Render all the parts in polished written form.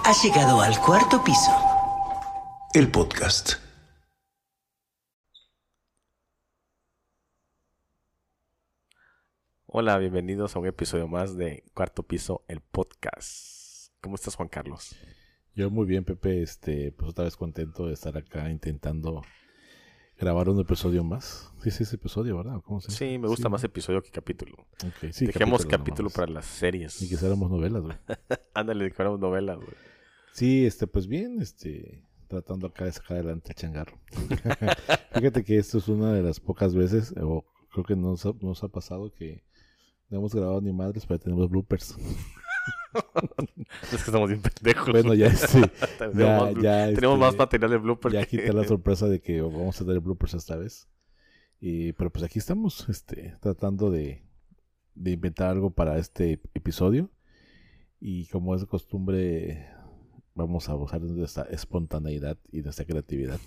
Has llegado al cuarto piso. El podcast. Hola, bienvenidos a un episodio más de Cuarto Piso, el podcast. ¿Cómo estás, Juan Carlos? Yo muy bien, Pepe, pues otra vez contento de estar acá intentando grabar un episodio más. Sí, ese episodio, ¿verdad? ¿Cómo se dice? Sí, me gusta más episodio que capítulo. Okay, sí, Dejemos capítulo para las series. Ni que hiciéramos novelas, güey. Ándale, que fuéramos novelas, güey. Sí, pues bien, tratando acá de sacar adelante el changarro. Fíjate que esto es una de las pocas veces, o creo que nos ha pasado que no hemos grabado ni madres, pero tenemos bloopers. Es que estamos bien pendejos. Bueno, ya tenemos más material de bloopers. Ya quité la sorpresa de que vamos a tener bloopers esta vez. Pero pues aquí estamos, tratando de inventar algo para este episodio. Y como es de costumbre, vamos a abusar de nuestra espontaneidad y de nuestra creatividad.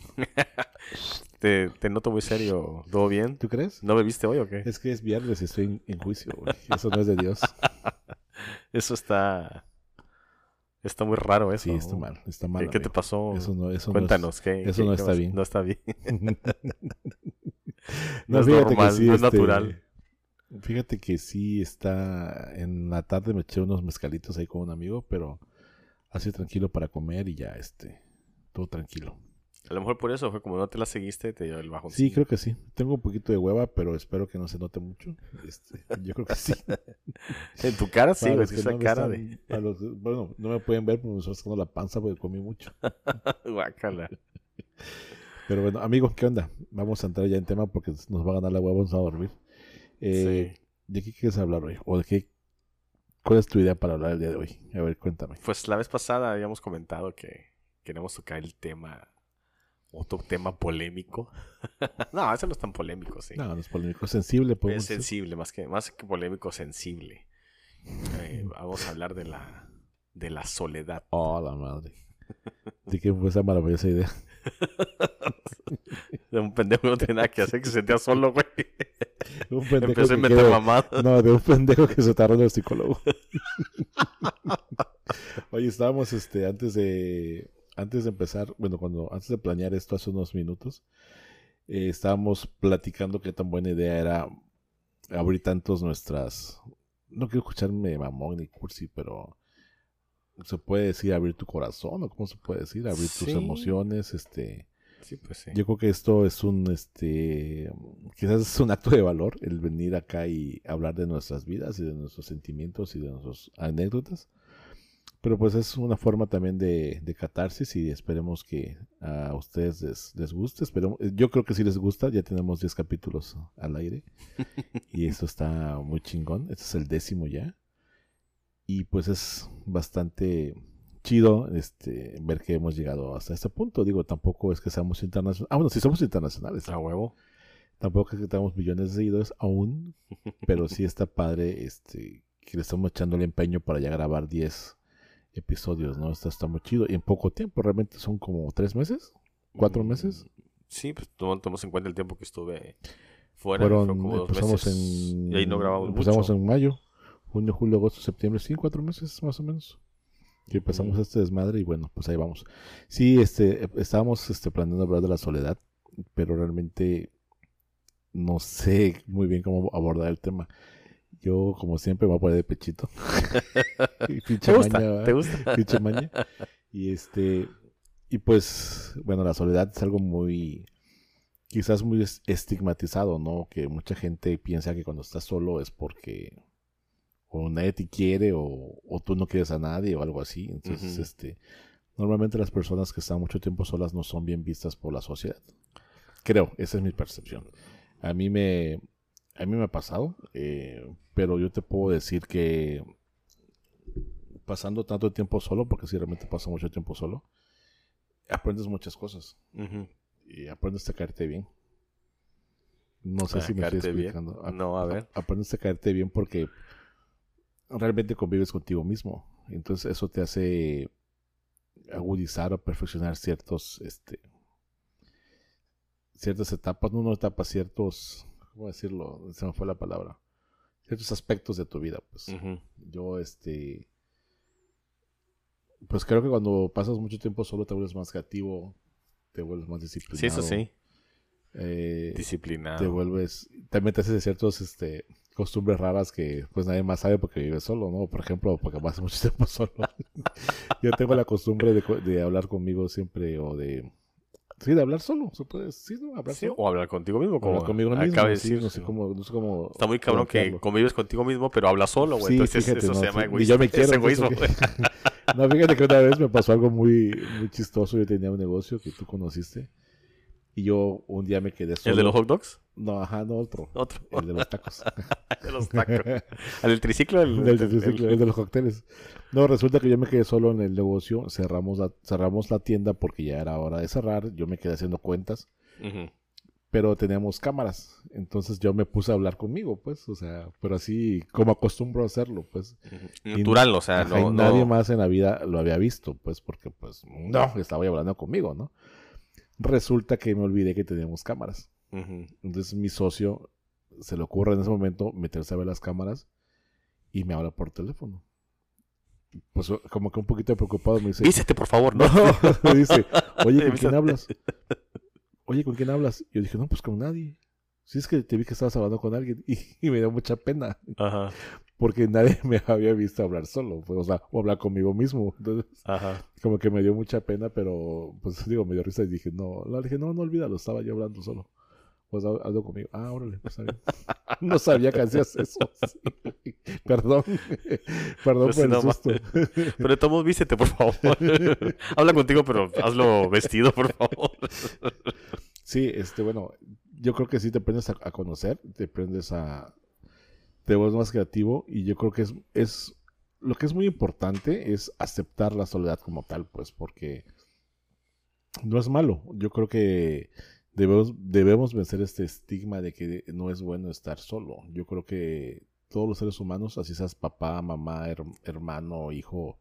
Te noto muy serio. ¿Todo bien? ¿Tú crees? ¿No bebiste hoy o qué? Es que es viernes y estoy en juicio, güey. Eso no es de Dios. Eso está muy raro eso. Sí, está mal. ¿Qué te pasó? Eso Cuéntanos. Eso no está bien. No está bien. No es fíjate normal, que sí, no es natural. Fíjate que sí en la tarde me eché unos mezcalitos ahí con un amigo, pero así tranquilo para comer y ya, todo tranquilo. A lo mejor por eso fue como no te la seguiste, te dio el bajón. Sí, creo que sí. Tengo un poquito de hueva, pero espero que no se note mucho. Yo creo que sí. En tu cara sí, güey, esa no cara bueno, no me pueden ver, pero me estoy sacando la panza porque comí mucho. Guácala. Pero bueno, amigo, ¿qué onda? Vamos a entrar ya en tema porque nos va a ganar la hueva, vamos a dormir. Sí. ¿De qué quieres hablar hoy? ¿O cuál es tu idea para hablar el día de hoy? A ver, cuéntame. Pues la vez pasada habíamos comentado que queremos tocar otro tema polémico. No, ese no es tan polémico, sí. No, no es polémico, es sensible. Es sensible, más que polémico, sensible. Vamos a hablar de la soledad. Oh, la madre. ¿De qué fue esa maravillosa idea? De un pendejo que no tiene nada que hacer, que se sentía solo, güey. Empecé a meter mamadas. No, de un pendejo que se tardó en el psicólogo. Oye, estábamos antes de empezar, bueno, antes de planear esto hace unos minutos, estábamos platicando qué tan buena idea era abrir tantos no quiero escucharme mamón ni cursi, pero se puede decir abrir tu corazón, o cómo se puede decir, abrir tus emociones, Sí, pues sí. Yo creo que esto es quizás es un acto de valor el venir acá y hablar de nuestras vidas y de nuestros sentimientos y de nuestras anécdotas. Pero pues es una forma también de catarsis y esperemos que a ustedes les guste. Yo creo que sí les gusta, ya tenemos 10 capítulos al aire y esto está muy chingón. Este es el 10º ya. Y pues es bastante chido ver que hemos llegado hasta este punto. Digo, tampoco es que seamos internacionales. Bueno, sí somos internacionales. A huevo. Tampoco es que tengamos millones de seguidores aún, pero sí está padre que le estamos echando el empeño para ya grabar 10 episodios, ¿no? Está muy chido. Y en poco tiempo, realmente son como 3 meses, 4 meses. Sí, pues tomamos en cuenta el tiempo que estuve fuera. Fueron como 2 meses. Y ahí no grabamos empezamos mucho. En mayo, junio, julio, agosto, septiembre. Sí, 4 meses más o menos. Que empezamos este desmadre y bueno, pues ahí vamos. Sí, estábamos planeando hablar de la soledad, pero realmente no sé muy bien cómo abordar el tema. Yo, como siempre, me voy a poner de pechito. ¿Te gusta? ¿Te gusta? Pinche maña. Y pues, bueno, la soledad es algo quizás muy estigmatizado, ¿no? Que mucha gente piensa que cuando estás solo es porque o nadie te quiere o tú no quieres a nadie o algo así. Entonces, normalmente las personas que están mucho tiempo solas no son bien vistas por la sociedad. Creo, esa es mi percepción. A mí me ha pasado, pero yo te puedo decir que pasando tanto tiempo solo, porque sí realmente paso mucho tiempo solo, aprendes muchas cosas. Y aprendes a caerte bien. No sé si me estoy explicando. No, a ver. Aprendes a caerte bien porque realmente convives contigo mismo. Entonces eso te hace agudizar o perfeccionar ciertas etapas, ¿cómo decirlo? Se me fue la palabra. Ciertos aspectos de tu vida, pues. Uh-huh. Yo, Pues creo que cuando pasas mucho tiempo solo te vuelves más creativo, te vuelves más disciplinado. Sí, eso sí. Te Disciplinado. vuelves, también te haces de ciertos costumbres raras que pues nadie más sabe porque vives solo, ¿no? Por ejemplo, porque pasas mucho tiempo solo. Yo tengo la costumbre de hablar conmigo siempre o de... Sí, de hablar solo, se puede decir, ¿no? Hablar Sí, solo. o hablar contigo mismo, como Hablar conmigo mismo, acaba de sí, decir. no sé cómo Está muy cabrón que plantearlo. convives contigo mismo, pero hablas solo, güey. Sí, Entonces fíjate, eso no, se llama sí, egoísmo. ni yo me quiero, Es entonces, egoísmo, güey. No, fíjate que una vez me pasó algo muy, muy chistoso. Yo tenía un negocio que tú conociste y yo un día me quedé solo. ¿El de los hot dogs? No, ajá, no, otro. Otro. El de los tacos. De los tacos. ¿Al del triciclo? El del triciclo, el de los cócteles. No, resulta que yo me quedé solo en el negocio. Cerramos la tienda porque ya era hora de cerrar. Yo me quedé haciendo cuentas. Ujú. Pero teníamos cámaras. Entonces yo me puse a hablar conmigo, pues. O sea, pero así como acostumbro a hacerlo, pues. Natural, o sea, Ajá, y no... nadie más en la vida lo había visto, pues, porque, pues, no, estaba hablando conmigo, ¿no? Resulta que me olvidé que teníamos cámaras. Ujú. Entonces mi socio se le ocurre en ese momento meterse a ver las cámaras y me habla por teléfono. Pues como que un poquito preocupado me dice... Vístete, por favor, ¿no? No, me dice, oye, ¿con quién hablas? Oye, ¿con quién hablas? Yo dije, no, pues con nadie. Sí, es que te vi que estabas hablando con alguien y me dio mucha pena. Ajá, Porque nadie me había visto hablar solo, pues, o sea, o hablar conmigo mismo. Entonces, ajá. como que me dio mucha pena, pero, pues, digo, me dio risa y dije, no, no olvídalo, estaba yo hablando solo. Pues, hablo conmigo. Ah, órale, pues, está bien. No sabía que hacías eso. Sí. Perdón. Perdón Pues por el no, susto. Pero de todos modos, vístete, por favor. Habla contigo, pero hazlo vestido, por favor. Sí, bueno, yo creo que sí te aprendes a conocer, te vuelves más creativo y yo creo que es lo que es muy importante es aceptar la soledad como tal, pues, porque no es malo. Yo creo que debemos vencer este estigma de que no es bueno estar solo. Yo creo que todos los seres humanos, así seas papá, mamá, hermano, hijo,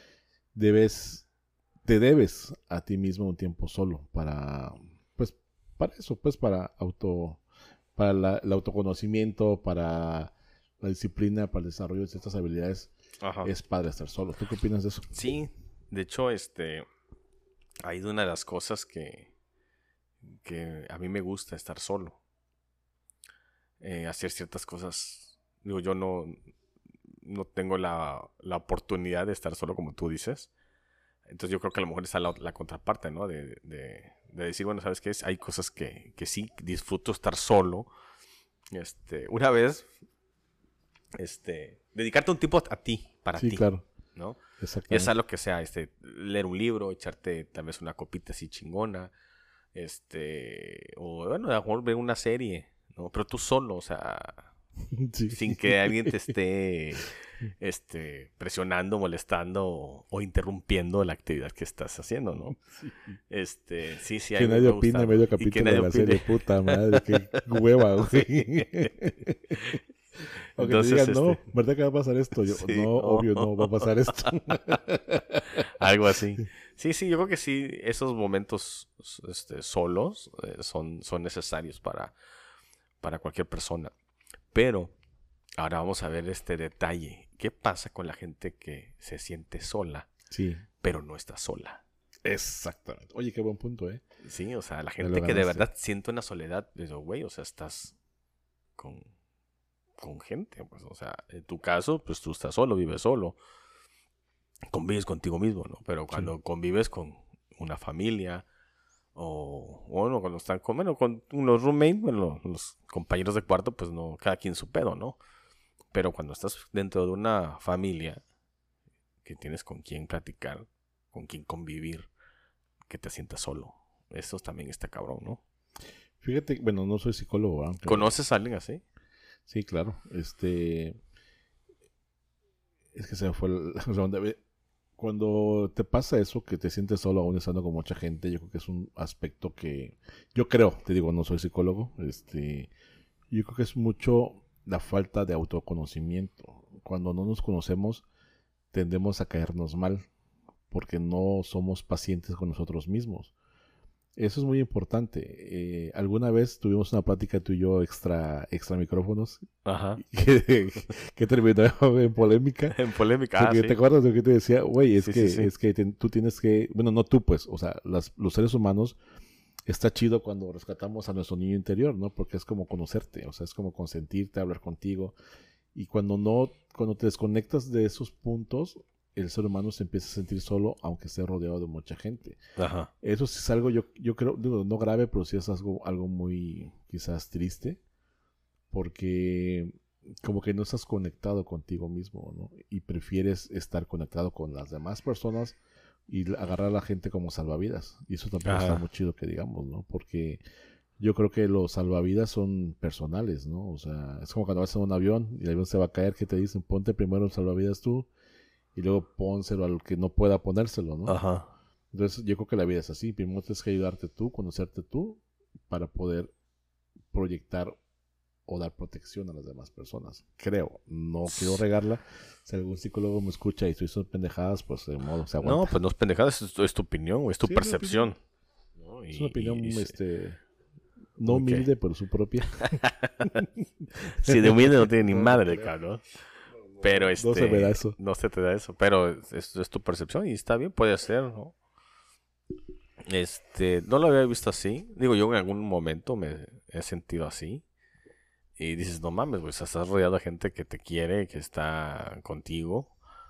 te debes a ti mismo un tiempo solo para eso, pues, para el autoconocimiento, para la disciplina, para el desarrollo de ciertas habilidades. Ajá. Es padre estar solo. ¿Tú qué opinas de eso? Sí, de hecho, hay una de las cosas que a mí me gusta estar solo. Hacer ciertas cosas. Digo, yo no tengo la oportunidad de estar solo como tú dices. Entonces yo creo que a lo mejor está la contraparte, ¿no? De decir, bueno, ¿sabes qué es? Hay cosas que sí disfruto estar solo. Una vez, dedicarte un tiempo a ti, para ti. Sí, claro. ¿No? Exactamente. Ya sea lo que sea, leer un libro, echarte tal vez una copita así chingona, o bueno, a lo mejor ver una serie, ¿no? Pero tú solo, o sea, Sí. sin que alguien te esté presionando, molestando o interrumpiendo la actividad que estás haciendo, ¿no? Sí, Que a mí nadie me opine gusta. medio Y que capítulo nadie de la opine. serie. Puta madre, qué hueva, güey. O que te Entonces, digan, no, ¿verdad que va a pasar esto? Yo, sí, no, no. obvio, no va a pasar esto. Algo así. Sí, yo creo que sí, esos momentos solos son necesarios para cualquier persona. Pero ahora vamos a ver este detalle. ¿Qué pasa con la gente que se siente sola, Sí, pero no está sola? exactamente. Oye, qué buen punto, ¿eh? Sí, o sea, la lo gente que de ganaste. verdad siente una soledad, digo, güey, o sea, estás con gente, pues, o sea, en tu caso, pues tú estás solo, vives solo, convives contigo mismo, ¿no? Pero cuando convives con una familia o bueno, cuando están con unos roommates, bueno, los compañeros de cuarto, pues no, cada quien su pedo, ¿no? Pero cuando estás dentro de una familia que tienes con quien platicar, con quien convivir, que te sientas solo, eso también está cabrón, ¿no? Fíjate, bueno, no soy psicólogo, ¿verdad? Pero- ¿Conoces a alguien así? Sí, claro. Es que se me fue la onda. Cuando te pasa eso, que te sientes solo aún estando con mucha gente, yo creo que es un aspecto que... Yo creo, te digo, no soy psicólogo, yo creo que es mucho la falta de autoconocimiento. Cuando no nos conocemos, tendemos a caernos mal, porque no somos pacientes con nosotros mismos. Eso es muy importante. Alguna vez tuvimos una plática tú y yo extra micrófonos Ajá. que terminó en polémica. En polémica, Porque sí. ¿te acuerdas de lo que te decía? Güey, Sí, sí, sí. es que tú tienes que, bueno, no tú pues, o sea, los seres humanos, está chido cuando rescatamos a nuestro niño interior, ¿no? Porque es como conocerte, o sea, es como consentirte, hablar contigo. Y cuando te desconectas de esos puntos, el ser humano se empieza a sentir solo, aunque esté rodeado de mucha gente. Ajá. Eso sí es algo, yo creo, digo, no grave, pero sí es algo muy quizás triste, porque como que no estás conectado contigo mismo, ¿no? Y prefieres estar conectado con las demás personas y agarrar a la gente como salvavidas. Y eso tampoco está muy chido que digamos, ¿no? Porque yo creo que los salvavidas son personales, ¿no? O sea, es como cuando vas en un avión y el avión se va a caer, que te dicen, ponte primero el salvavidas tú y luego pónselo al que no pueda ponérselo, ¿no? Ajá. Entonces yo creo que la vida es así. Primero tienes que ayudarte tú, conocerte tú, para poder proyectar o dar protección a las demás personas. Creo, no quiero regarla. Si algún psicólogo me escucha y estoy son pendejadas, pues de modo se aguanta. No, pues no es pendejada, es tu opinión, es tu Sí, percepción. ¿no? Es una opinión, y no Ok. humilde, pero su propia. Sí, de humilde no tiene ni madre, cabrón. Pero No se me da eso. No se te da eso. Pero es tu percepción y está bien, puede ser, ¿no? No lo había visto así. Digo, yo en algún momento me he sentido así. Y dices, no mames, pues estás rodeado de gente que te quiere, que está contigo.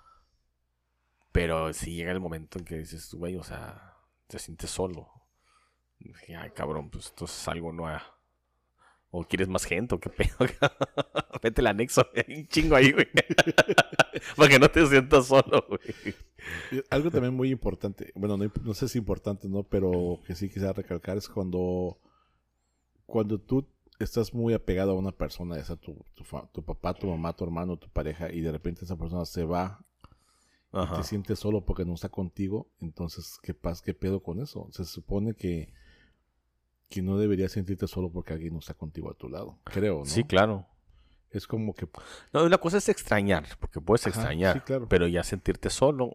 Pero si llega el momento en que dices, güey, o sea, te sientes solo. Y dije, ay, cabrón, pues entonces algo no ha... ¿O quieres más gente o qué pedo? Vete el anexo, hay un chingo ahí, güey. Para que no te sientas solo, güey. Algo también muy importante, bueno, no sé si importante, ¿no? Pero que sí quisiera recalcar es cuando tú estás muy apegado a una persona, ya sea tu papá, tu mamá, tu hermano, tu pareja, y de repente esa persona se va y te sientes solo porque no está contigo, entonces, ¿qué pasa? ¿Qué pedo con eso? Se supone que no deberías sentirte solo porque alguien no está contigo a tu lado, creo, ¿no? Sí, claro. Es como que... No, la cosa es extrañar, porque puedes extrañar, sí, claro. pero ya sentirte solo,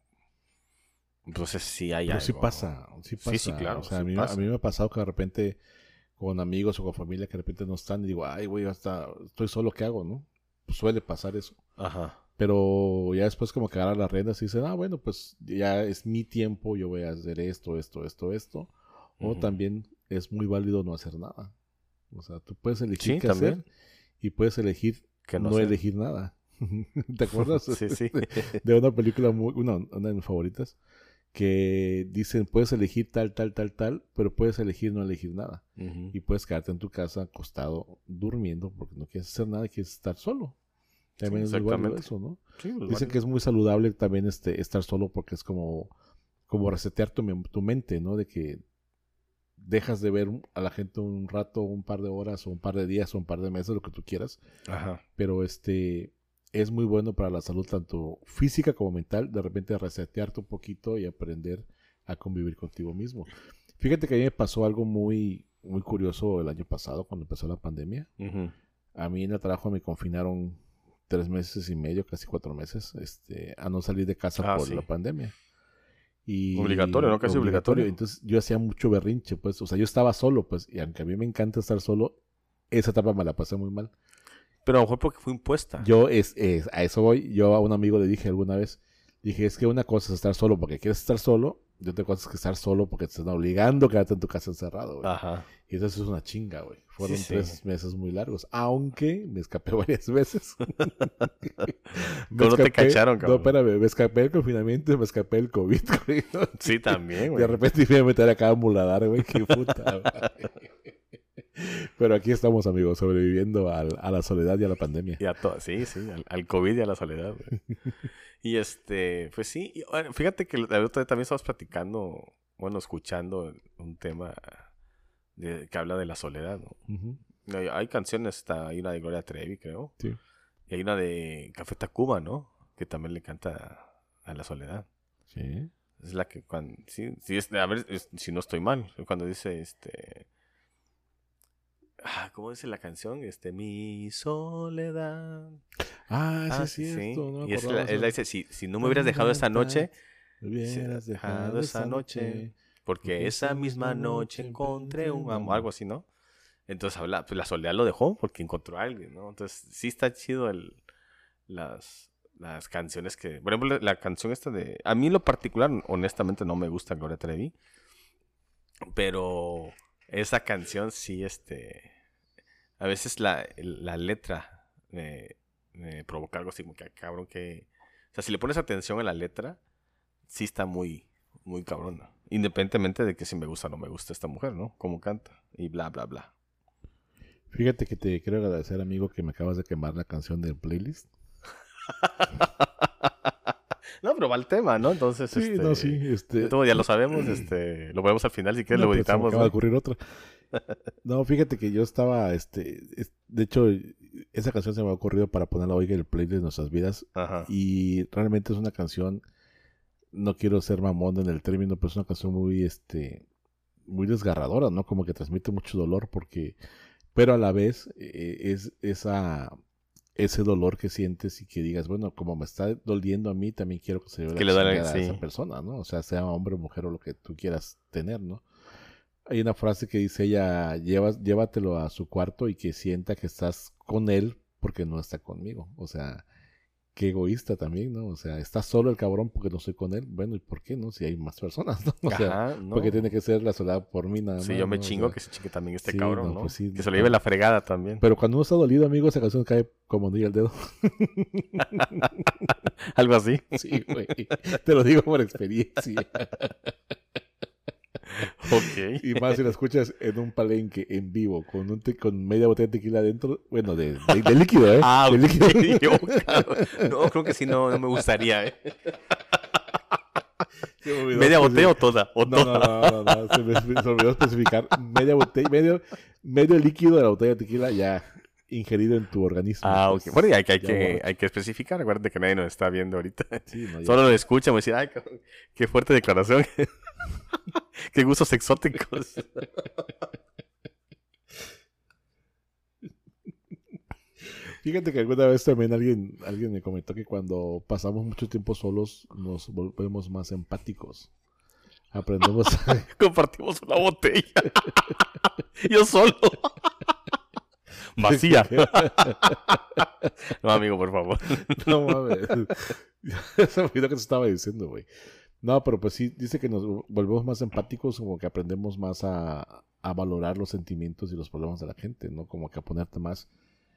entonces sí hay Pero algo. sí pasa, sí pasa. Sí, claro. O sea, sí a mí me ha pasado que de repente con amigos o con familia que de repente no están y digo, ay, güey, hasta estoy solo, ¿qué hago, no? Pues suele pasar eso. Ajá. Pero ya después como que agarran las riendas y dicen, bueno, pues ya es mi tiempo, yo voy a hacer esto. O también es muy válido no hacer nada. O sea, tú puedes elegir qué hacer y puedes elegir que no elegir nada. ¿Te acuerdas? Sí. De una película, una de mis favoritas, que dicen, puedes elegir tal, pero puedes elegir no elegir nada. Y puedes quedarte en tu casa acostado, durmiendo, porque no quieres hacer nada, quieres estar solo. También es muy válido eso, ¿no? Sí, pues dicen que es muy saludable también estar solo porque es como resetear tu mente, ¿no? De que dejas de ver a la gente un rato, un par de horas, o un par de días, o un par de meses, lo que tú quieras. Ajá. Pero es muy bueno para la salud, tanto física como mental, de repente resetearte un poquito y aprender a convivir contigo mismo. Fíjate que a mí me pasó algo muy, muy curioso el año pasado, cuando empezó la pandemia. A mí en el trabajo me confinaron 3 meses y medio, casi 4 meses, a no salir de casa por la pandemia. Y obligatorio, ¿no? Casi obligatorio. Entonces yo hacía mucho berrinche, pues, o sea, yo estaba solo, pues, y aunque a mí me encanta estar solo, esa etapa me la pasé muy mal. Pero a lo mejor porque fue impuesta. Yo a eso voy. Yo a un amigo le dije alguna vez, es que una cosa es estar solo porque quieres estar solo, y otra cosa es que estar solo porque te están obligando a quedarte en tu casa encerrado, güey. Ajá. Y eso es una chinga, güey. Fueron 3 meses muy largos, aunque me escapé varias veces. No te cacharon, cabrón. No, espérame, me escapé del confinamiento y me escapé del COVID, güey. Sí, también, güey. De repente me iba a meter acá a muladar, güey. Qué puta, güey. Pero aquí estamos, amigos, sobreviviendo a la soledad y a la pandemia. Y sí, al COVID y a la soledad, güey. Y pues sí, bueno, fíjate que la otra vez también estabas platicando, bueno, escuchando un tema que habla de la soledad, ¿no? Hay canciones, hay una de Gloria Trevi, creo. Sí. Y hay una de Café Tacuba, ¿no? Que también le canta a la soledad. Sí. Es la que cuando... Sí, a ver, si no estoy mal. Cuando dice, ¿cómo dice la canción? Mi soledad. Sí, es cierto. No y él dice, si no me hubieras dejado esta noche... Me hubieras dejado esa noche. porque esa misma noche encontré un amor, algo así, ¿no? Entonces habla, pues la soledad lo dejó porque encontró a alguien, ¿no? Entonces sí está chido las canciones que... Por ejemplo, la canción esta de... A mí en lo particular, honestamente, no me gusta Gloria Trevi, pero esa canción sí, a veces la letra me provoca algo así como que, cabrón, que... O sea, si le pones atención a la letra, sí está muy, muy cabrona. Independientemente de que si me gusta o no me gusta esta mujer, ¿no? Cómo canta y bla, bla, bla. Fíjate que te quiero agradecer, amigo, que me acabas de quemar la canción del playlist. No, pero va el tema, ¿no? Entonces, Sí, no, sí, todo ya lo sabemos, lo ponemos al final, si quieres no, lo pero se me editamos, acaba ¿no? de ocurrir otra. No, fíjate que yo estaba, de hecho, esa canción se me ha ocurrido para ponerla hoy en el playlist de nuestras vidas. Ajá. Y realmente es una canción, no quiero ser mamón en el término, pero es una canción muy, muy desgarradora, ¿no? Como que transmite mucho dolor pero a la vez es ese dolor que sientes y que digas, bueno, como me está doliendo a mí, también quiero que se lleve Que la le duele, chingada a sí. esa persona, ¿no? O sea, sea hombre o mujer o lo que tú quieras tener, ¿no? Hay una frase que dice ella, llévatelo a su cuarto y que sienta que estás con él porque no está conmigo. O sea, qué egoísta también, ¿no? O sea, está solo el cabrón porque no estoy con él. Bueno, ¿y por qué no? Si hay más personas, ¿no? O sea, Ajá, no. porque tiene que ser la soledad por mí nada más. Sí, yo me ¿no? chingo O sea, que se chingue también este sí, cabrón, no, ¿no? pues sí, Que se lo lleve la fregada también. pero cuando uno está dolido, amigo, esa canción cae como anillo al dedo. Algo así. Sí, güey. Te lo digo por experiencia. Ok. Y más si la escuchas en un palenque en vivo, con media botella de tequila adentro. Bueno, de líquido, ¿eh? Ah, de ok. líquido. Yo, cabrón. No, creo que sí, no me gustaría, ¿eh? ¿Media botella o toda? ¿O No, toda? no. Se me olvidó especificar. Media botella, medio líquido de la botella de tequila ya ingerido en tu organismo. Ah, ok. Pues, Bueno, y hay ya que especificar. Acuérdate que nadie nos está viendo ahorita. sí, no, ya. Solo lo escuchamos y decir, ay, cabrón, qué fuerte declaración. Qué gustos exóticos. Fíjate que alguna vez también alguien me comentó que cuando pasamos mucho tiempo solos nos volvemos más empáticos. Aprendemos Compartimos una botella. Yo solo. Vacía. No, amigo, por favor. No mames. Se me olvidó que te estaba diciendo, güey. No, pero pues sí, dice que nos volvemos más empáticos, como que aprendemos más a valorar los sentimientos y los problemas de la gente, ¿no? Como que a ponerte más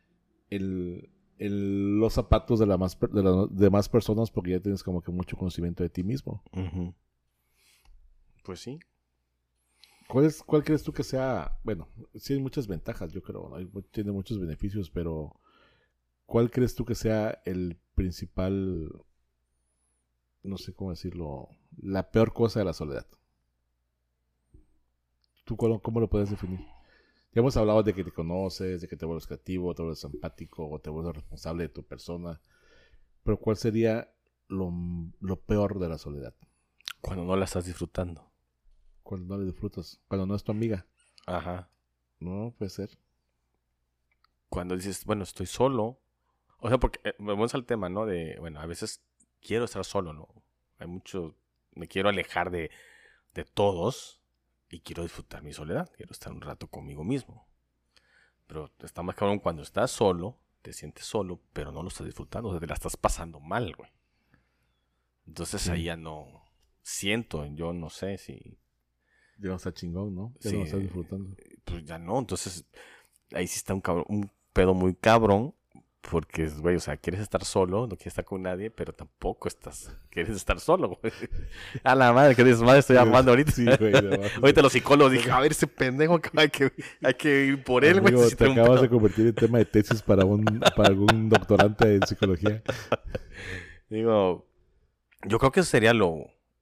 los zapatos de las demás personas porque ya tienes como que mucho conocimiento de ti mismo. Uh-huh. Pues sí. ¿Cuál crees tú que sea? Bueno, sí hay muchas ventajas, yo creo, ¿no? Tiene muchos beneficios, pero ¿cuál crees tú que sea el principal, no sé cómo decirlo, la peor cosa de la soledad? ¿Tú cómo lo puedes definir? Ya hemos hablado de que te conoces, de que te vuelves creativo, te vuelves empático, o te vuelves responsable de tu persona. Pero ¿cuál sería lo peor de la soledad? Cuando no la estás disfrutando. Cuando no le disfrutas, cuando no es tu amiga. Ajá. No, puede ser. Cuando dices, bueno, estoy solo. O sea, porque vamos al tema, ¿no? De, bueno, a veces quiero estar solo, ¿no? Hay mucho, me quiero alejar de todos y quiero disfrutar mi soledad. Quiero estar un rato conmigo mismo. Pero está más cabrón cuando estás solo, te sientes solo, pero no lo estás disfrutando. O sea, te la estás pasando mal, güey. Entonces Sí. ahí ya no siento, yo no sé si... Ya no está chingón, ¿no? Ya Sí, no lo estás disfrutando. Pues ya no, entonces ahí sí está un pedo muy cabrón, porque, güey, o sea, quieres estar solo, no quieres estar con nadie, pero tampoco quieres estar solo, güey. A la madre, que desmadre estoy armando ahorita. Sí, güey. Ahorita los psicólogos dije, a ver, ese pendejo, hay que ir por él, güey. Amigo, si te tiene un acabas de pedo. convertir en tema de tesis para algún doctorante en psicología. Digo, yo creo que eso sería lo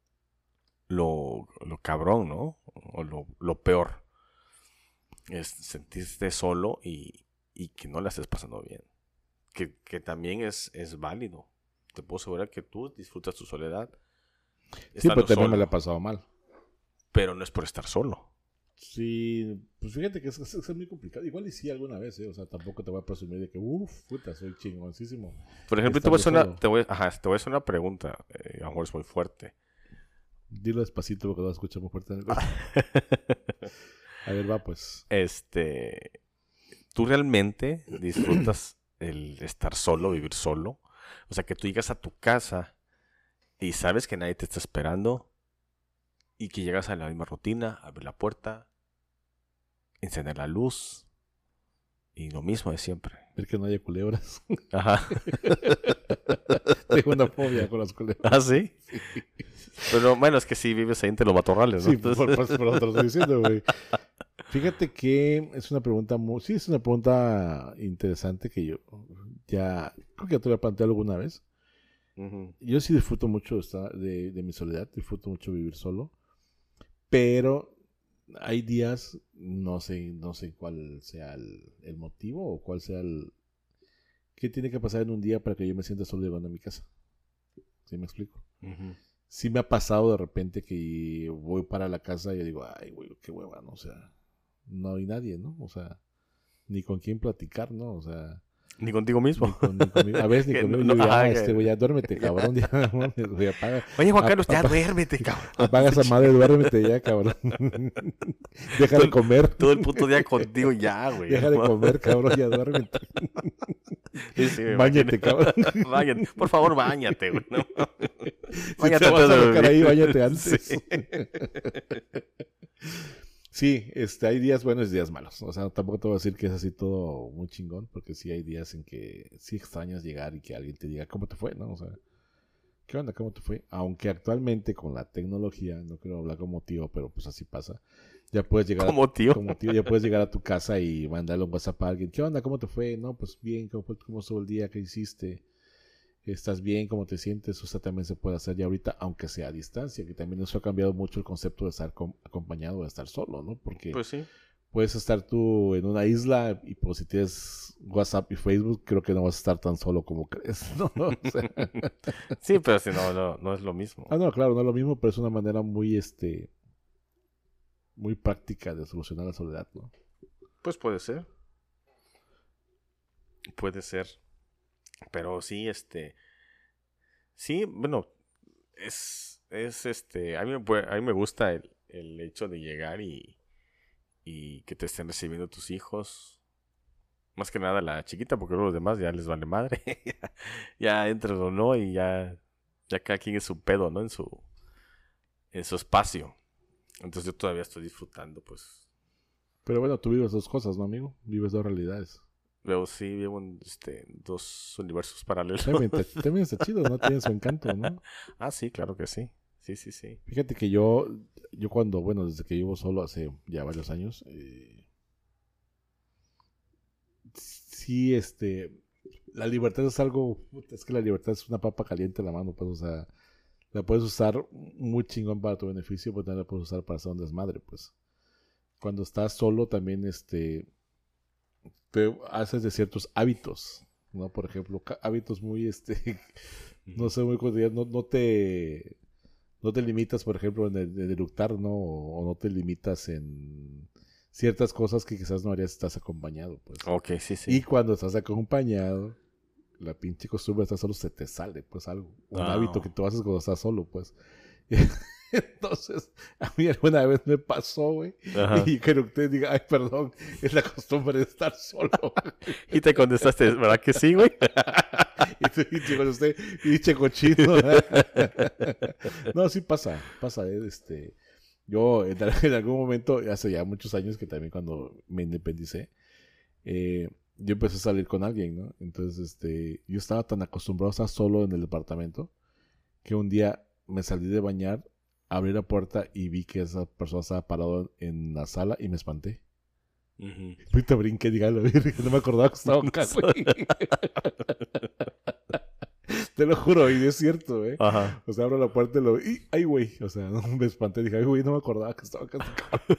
cabrón, ¿no? O lo peor. Es sentirte solo y que no la estés pasando bien. Que también es válido. Te puedo asegurar que tú disfrutas tu soledad. Sí, pero estando también me solo, la he pasado mal. pero no es por estar solo. Sí, pues fíjate que es muy complicado. Igual y sí alguna vez, ¿eh? O sea, tampoco te voy a presumir de que, puta, soy chingoncísimo. Por ejemplo, te voy a Estando hacer solo. una pregunta. A lo mejor es muy fuerte. Dilo despacito porque lo escucho muy fuerte en el coche. A ver, va pues. ¿Tú realmente disfrutas el estar solo, vivir solo? O sea, que tú llegas a tu casa y sabes que nadie te está esperando y que llegas a la misma rutina, abrir la puerta, encender la luz y lo mismo de siempre. Ver que no haya culebras. Ajá. Tengo una fobia con las culebras. ¿Ah, sí? Pero bueno, es que si vives ahí entre los matorrales, ¿no? Sí, por lo que estoy diciendo, güey. Fíjate que es una pregunta es una pregunta interesante que yo ya creo que ya te la planteé alguna vez. Uh-huh. Yo sí disfruto mucho de mi soledad, disfruto mucho vivir solo, pero hay días, no sé cuál sea el motivo o cuál sea qué tiene que pasar en un día para que yo me sienta solo llegando a mi casa. ¿Sí me explico? Uh-huh. Sí me ha pasado de repente que voy para la casa y yo digo, ay, güey, qué hueva, ¿no? O sea, no hay nadie, ¿no? O sea, ni con quién platicar, ¿no? O sea... Ni contigo mismo. A veces ni conmigo. Güey, ya duérmete, cabrón. Ya, güey, apaga. Oye, Juan Carlos, ya duérmete, cabrón. Apaga esa madre, duérmete ya, cabrón. Deja de comer. Todo el puto día contigo ya, güey. Deja de comer, cabrón, ya duérmete. Sí, Báñate, cabrón. Báñate. Por favor, báñate, güey. No. Báñate, si te vas a tocar ahí, báñate antes. Sí. Sí, hay días buenos y días malos. O sea, tampoco te voy a decir que es así todo muy chingón, porque sí hay días en que sí extrañas llegar y que alguien te diga cómo te fue, ¿no? O sea, ¿qué onda? ¿Cómo te fue? Aunque actualmente con la tecnología, no quiero hablar como tío, pero pues así pasa. Ya puedes llegar como tío, ya puedes llegar a tu casa y mandarle un WhatsApp a alguien. ¿Qué onda? ¿Cómo te fue? No, pues bien, ¿cómo estuvo el día? ¿Qué hiciste? ¿Estás bien? ¿Cómo te sientes? O sea, también se puede hacer ya ahorita, aunque sea a distancia, que también eso ha cambiado mucho el concepto de estar acompañado, de estar solo, ¿no? Porque pues sí. puedes estar tú en una isla y pues si tienes WhatsApp y Facebook, creo que no vas a estar tan solo como crees, ¿no? O sea... Sí, pero si no es lo mismo. No, claro, no es lo mismo, pero es una manera muy, muy práctica de solucionar la soledad, ¿no? Pues puede ser. Puede ser. Pero sí, sí, bueno, a mí me gusta el hecho de llegar y que te estén recibiendo tus hijos. Más que nada la chiquita, porque luego los demás ya les vale madre. Ya entras o no y ya cada quien es su pedo, ¿no? En su espacio. Entonces yo todavía estoy disfrutando, pues. Pero bueno, tú vives dos cosas, ¿no, amigo? Vives dos realidades. Luego sí vivo en dos universos paralelos. También está chido, ¿no? Tiene su encanto, ¿no? Ah, sí, claro que sí. Sí. Fíjate que yo cuando, bueno, desde que vivo solo hace ya varios años, sí, la libertad es algo, es que la libertad es una papa caliente en la mano, pues, o sea, la puedes usar muy chingón para tu beneficio, pero también la puedes usar para hacer un desmadre, pues. Cuando estás solo también, te haces de ciertos hábitos, ¿no? Por ejemplo, hábitos muy, no sé, muy cotidianos, no te limitas, por ejemplo, en el eructar, ¿no? O no te limitas en ciertas cosas que quizás no harías si estás acompañado, pues. Ok, sí. Y cuando estás acompañado, la pinche costumbre de estar solo se te sale, pues algo. Un hábito que tú haces cuando estás solo, pues. Entonces, a mí alguna vez me pasó, güey. Y que usted diga, ay, perdón, es la costumbre de estar solo. Y te contestaste, ¿verdad que sí, güey? Y con usted, pinche cochino. No, sí pasa. Yo en algún momento, hace ya muchos años que también cuando me independicé, yo empecé a salir con alguien, ¿no? Entonces, yo estaba tan acostumbrado a estar solo en el departamento que un día me salí de bañar, abrí la puerta y vi que esa persona estaba parada en la sala y me espanté. Ahorita brinqué, dígalo, no me acordaba que estaba acá, güey. Te lo juro, y es cierto, ¿eh? Ajá. O sea, abro la puerta y lo vi, ¡ay, güey! O sea, no me espanté, dije, ¡ay, güey! No me acordaba que estaba acá.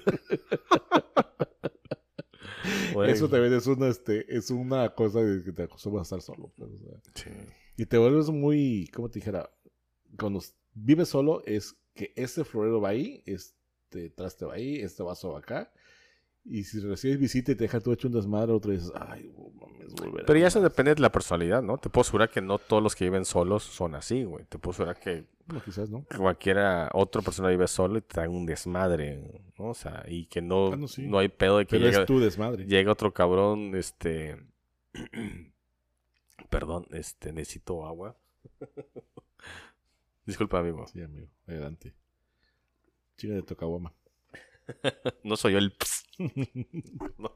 Bueno. Eso también es una cosa de que te acostumbras a estar solo. Pues, o sea. Sí. Y te vuelves muy, ¿cómo te dijera? Cuando vives solo es que este florero va ahí, este traste va ahí, este vaso va acá. Y si recibes visita y te deja todo hecho un desmadre, otro dices, ay, mames, volver a Pero ya eso más. depende de la personalidad, ¿no? Te puedo asegurar que no todos los que viven solos son así, güey. Te puedo asegurar que No, quizás, ¿no? cualquiera otra persona vive solo y te da un desmadre, ¿no? O sea, y que no, Ah, no, sí. no hay pedo de que Pero es tu desmadre. llega otro cabrón, perdón, necesito agua. Disculpa, amigo. Sí, amigo, adelante. Chica de Tocaboma. No soy yo el no.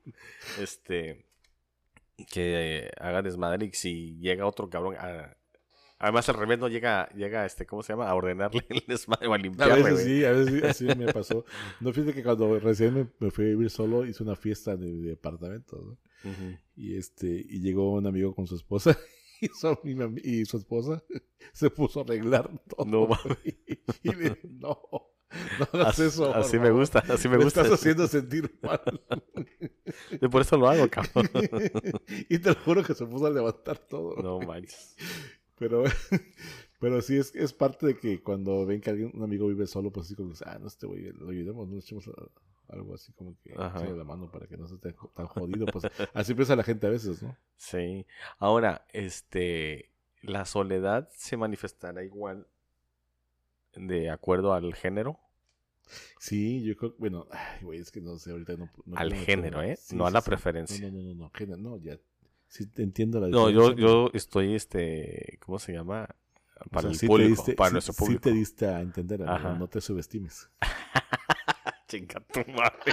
Que haga desmadre y si llega otro cabrón además al revés no llega ¿cómo se llama? A ordenarle el desmadre o a A limpiarle, veces güey. sí, a veces así me pasó. No, fíjate que cuando recién me fui a vivir solo, hice una fiesta en mi departamento, ¿no? Ujú. Y llegó un amigo con su esposa y su esposa se puso a arreglar todo. No mames. Y le dije, no hagas eso. Así por me favor. gusta, así me Me gusta. estás haciendo sentir mal. Y por eso lo hago, cabrón. Y te lo juro que se puso a levantar todo. No manches. Pero, pero sí es parte de que cuando ven que un amigo vive solo, pues así como, no, este güey, lo ayudemos, no le echemos algo así como que Ajá. echarle la mano para que no esté tan jodido. Pues así piensa la gente a veces, ¿no? Sí. Ahora, la soledad se manifestará igual de acuerdo al género. Sí, yo creo, bueno, ay, güey, es que no sé, ahorita no Al quiero género, meterme. ¿eh? No a la preferencia. No, género, no, ya, sí te entiendo la No, diferencia. yo estoy, ¿cómo se llama? O Para sea, el sí público, te diste, para sí- nuestro sí público. te diste a entender, amigo, Ajá. no te subestimes. Chinga tu madre.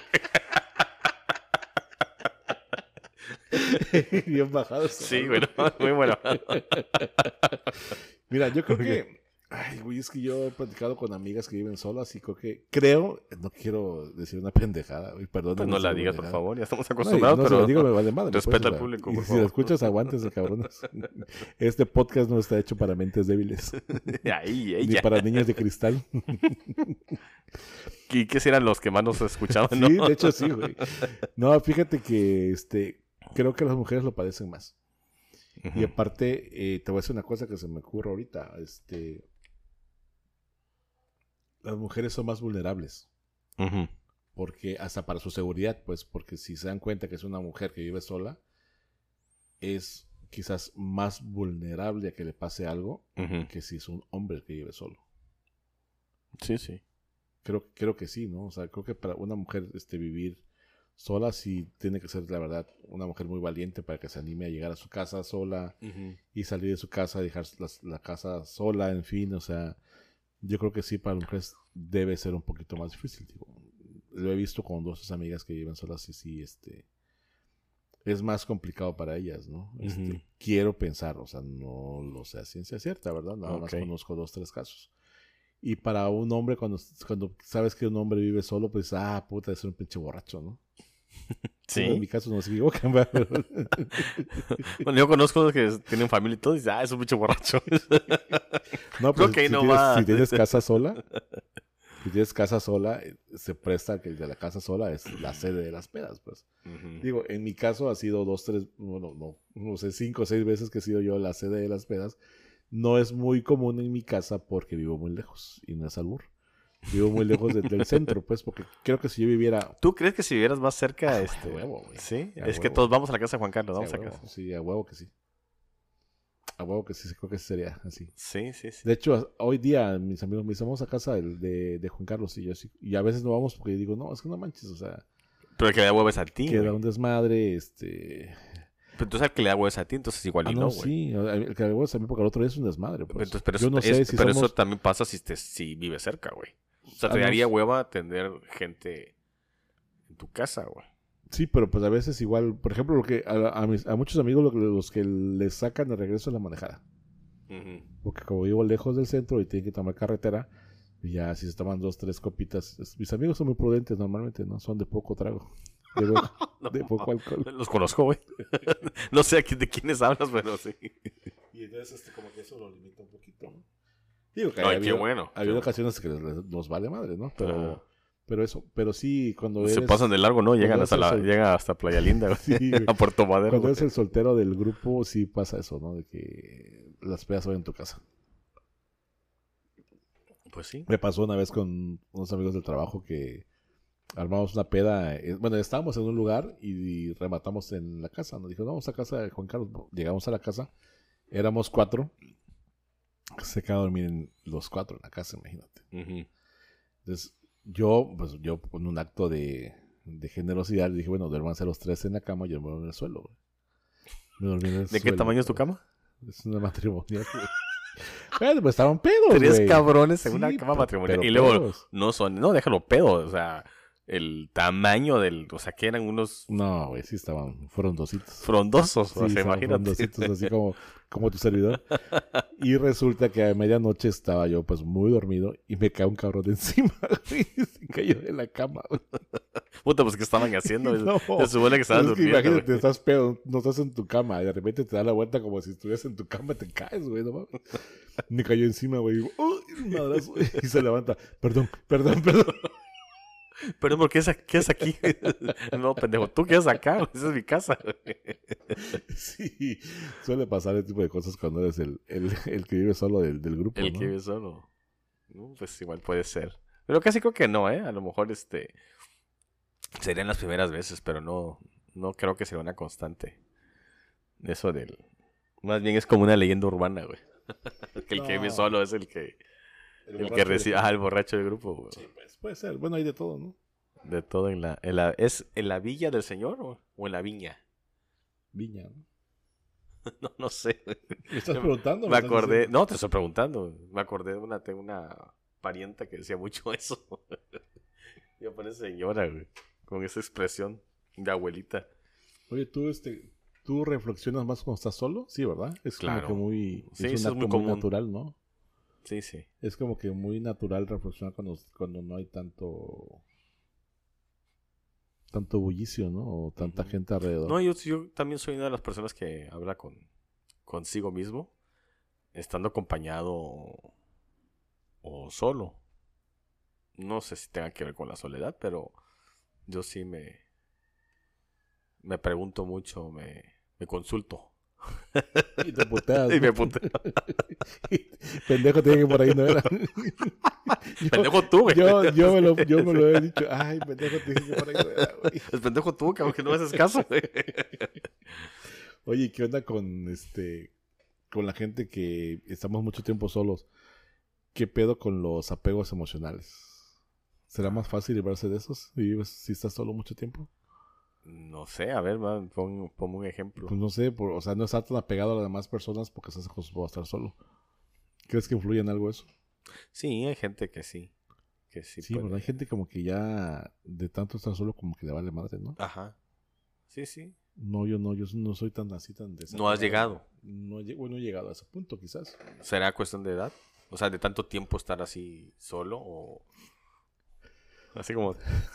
Bien bajado. Sí, bueno, muy bueno. Mira, yo creo que, ay, güey, es que yo he platicado con amigas que viven solas y creo, no quiero decir una pendejada, güey, perdón. Pues no la digas, por favor, ya estamos No, acostumbrados, no, pero si lo digo me vale madre. respeta pues, al o sea, público, y por si favor. lo escuchas, aguántense, cabrones. Este podcast no está hecho para mentes débiles, ahí, ni ella. para niños de cristal. ¿Y qué serán los que más nos escuchaban, no? Sí, de hecho sí, güey. No, fíjate que creo que las mujeres lo padecen más. Ujú. Y aparte, te voy a decir una cosa que se me ocurre ahorita. Las mujeres son más vulnerables. Ujú. Porque hasta para su seguridad, pues, porque si se dan cuenta que es una mujer que vive sola, es quizás más vulnerable a que le pase algo Ujú. que si es un hombre que vive solo. Sí, sí. Creo que sí, ¿no? O sea, creo que para una mujer vivir sola sí tiene que ser, la verdad, una mujer muy valiente para que se anime a llegar a su casa sola y salir de su casa, dejar la casa sola, en fin, o sea, yo creo que sí para las mujeres debe ser un poquito más difícil, digo. Lo he visto con dos amigas que viven solas y sí, es más complicado para ellas, ¿no? Ujú. Quiero pensar, o sea, no lo sé a ciencia cierta, ¿verdad? Nada más Ok. conozco 2, 3 casos. Y para un hombre, cuando sabes que un hombre vive solo, pues, puta, es un pinche borracho, ¿no? Sí. En mi caso no se equivocan, ¿verdad? Bueno, yo conozco que tienen familia y todo y dicen, es un bicho borracho. No, pues Ok, no va. si tienes casa sola, se presta que el de la casa sola es la sede de las pedas, pues. Ujú. Digo, en mi caso ha sido 2, 3, bueno, no sé, 5 o 6 veces que he sido yo la sede de las pedas. No es muy común en mi casa porque vivo muy lejos y no es albur. Vivo muy lejos del centro, pues, porque creo que si yo viviera... ¿Tú crees que si vivieras más cerca, a huevo, güey. Sí, A es que huevo. todos vamos a la casa de Juan Carlos, Sí, vamos a a huevo, casa. sí, a huevo que sí. A huevo que sí, creo que sí sería así. Sí, sí, sí. De hecho, hoy día mis amigos me dicen, vamos a casa de Juan Carlos y yo sí. Y a veces no vamos porque digo, no, es que no manches, o sea, Pero el que le da huevos a ti, queda güey. un desmadre, Pero entonces al que le da huevos a ti, entonces igual y no, no, güey. sí, el que le a mí porque el otro día es un desmadre, pues. Entonces, pero yo eso, no sé si pero somos... eso también pasa si vives cerca, güey. O sea, te no daría sé. hueva tener gente en tu casa, güey. Sí, pero pues a veces igual, por ejemplo, lo que a muchos amigos los que les sacan de regreso es la manejada. Ujú. Porque como vivo lejos del centro y tienen que tomar carretera, y ya si se toman 2, 3 copitas. Mis amigos son muy prudentes normalmente, ¿no? Son de poco trago. De poco alcohol. Los conozco, güey. No sé de quiénes hablas, pero sí. Y entonces como que eso lo limita un poquito, ¿no? Digo que Ay, qué bueno. ha habido ocasiones que nos vale madre, ¿no? Pero sí, cuando Se eres... pasan de largo, ¿no? Llegan cuando hasta, eres llega hasta Playa Linda, güey. Sí, güey. A Puerto Madero. Cuando güey. eres el soltero del grupo, sí pasa eso, ¿no? De que las pedas son en tu casa. Pues sí. Me pasó una vez con unos amigos del trabajo que armamos una peda. Bueno, estábamos en un lugar y rematamos en la casa. Nos dijo, vamos a casa de Juan Carlos. Llegamos a la casa. Éramos 4. Se quedaron a dormir los 4 en la casa, imagínate. Entonces, yo con un acto de generosidad, le dije, bueno, duérmanse los 3 en la cama, yo me duermo en el suelo. Güey. Me dormí en el ¿De suelo, qué tamaño es tu cama? Es una matrimonial. Bueno, pues estaban pedos, 3 güey. cabrones en una Sí, cama matrimonial. pero Y luego, pedos. no, déjalo pedo. O sea, el tamaño o sea, que eran unos No, güey, sí estaban frondositos. frondosos. Sí, o sea, estaban imagínate. frondositos, así como tu servidor. Y resulta que a medianoche estaba yo pues muy dormido y me cae un cabrón de encima, güey. Se cayó de la cama, güey. Puta, pues, ¿qué estaban haciendo? No, Se supone que estaban es que durmiendo. imagínate, güey. estás pedo, no estás en tu cama, y de repente te da la vuelta como si estuvieras en tu cama, te caes, güey, no mames. Me cayó encima, güey, y digo, ¡uy! Un madrazo, güey, y se levanta, perdón. Pero, ¿por qué es aquí? No, pendejo, ¿tú qué haces acá? Güey? Esa es mi casa. Güey. Sí, suele pasar ese tipo de cosas cuando eres el que vive solo del grupo, El ¿no? que vive solo. No, pues igual puede ser. Pero casi creo que no, ¿eh? A lo mejor serían las primeras veces, pero no creo que sea una constante. Eso más bien es como una leyenda urbana, güey. Que el que vive No. solo es el que recibe, el borracho del grupo, güey. Sí, pues puede ser, bueno, hay de todo, ¿no? De todo ¿es en la villa del señor o en la viña? Viña, ¿no? No sé. ¿Me estás preguntando? Me acordé, no, te estoy preguntando. Me acordé tengo una parienta que decía mucho eso. Yo parece señora, güey, con esa expresión de abuelita. Oye, ¿tú reflexionas más cuando estás solo? Sí, ¿verdad? Es Claro. como que muy... Sí, es eso es un muy acto muy común. natural, ¿no? Sí, sí. Es como que muy natural reflexionar cuando no hay tanto bullicio, ¿no? O tanta Ujú. gente alrededor. No, yo también soy una de las personas que habla consigo mismo, estando acompañado o solo. No sé si tenga que ver con la soledad, pero yo sí me pregunto mucho, me consulto. Y te puteas. Y ¿no? me puteo. Pendejo tiene que por ahí, ¿no era? Pendejo tú, güey. Yo me lo he dicho. Ay, pendejo tiene que por ahí, no era, güey. El pendejo tú, cabrón, que no me haces caso, güey. Oye, ¿qué onda con la gente que estamos mucho tiempo solos? ¿Qué pedo con los apegos emocionales? ¿Será más fácil librarse de esos si estás solo mucho tiempo? No sé, a ver, man, ponme un ejemplo. Pues no sé, o sea, no estar tan apegado a las demás personas porque estás acostumbrado a estar solo. ¿Crees que influye en algo eso? Sí, hay gente que sí. Que sí, Sí, puede. ¿verdad? Hay gente como que ya de tanto estar solo como que le vale madre, ¿no? Ajá. Sí, sí. No, yo no soy tan así, tan No has llegado. No he llegado a ese punto, quizás. ¿Será cuestión de edad? O sea, de tanto tiempo estar así solo o... Así como...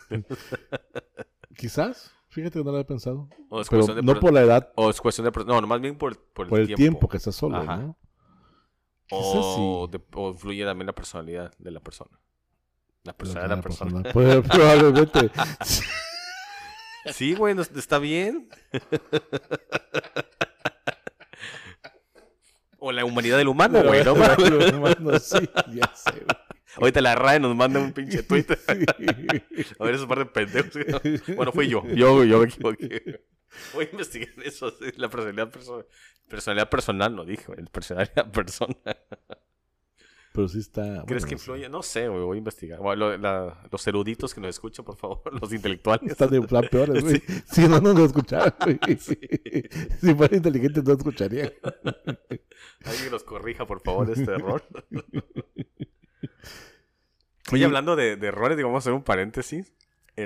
Quizás, fíjate que no lo había pensado. O es Pero cuestión de... no por la edad, O es cuestión de... No, más bien por por el tiempo que estás solo, Ajá. ¿no? O, Quizás sí. o influye también la personalidad de la persona. La personalidad de la persona. Probablemente. Sí, güey, está bien. O la humanidad del humano, güey, ¿no? Bueno, sí, ya sé, güey. Ahorita la RAE nos manda un pinche tweet. Sí. A ver, esos par de pendejos. Bueno, fui yo. Yo me equivoqué. Voy a investigar eso. Sí, la personalidad personal, no dijo. El personalidad personal. Pero sí está... ¿Crees bueno, que no sé. influye? No sé, güey. Voy a investigar. Bueno, los eruditos que nos escuchan, por favor. Los intelectuales. Están en plan peores, güey. Sí. Si no nos escucharan, güey. Si fuera inteligente, no escucharían. Alguien nos corrija, por favor, este error. Sí. Oye, hablando de errores, digo, vamos a hacer un paréntesis.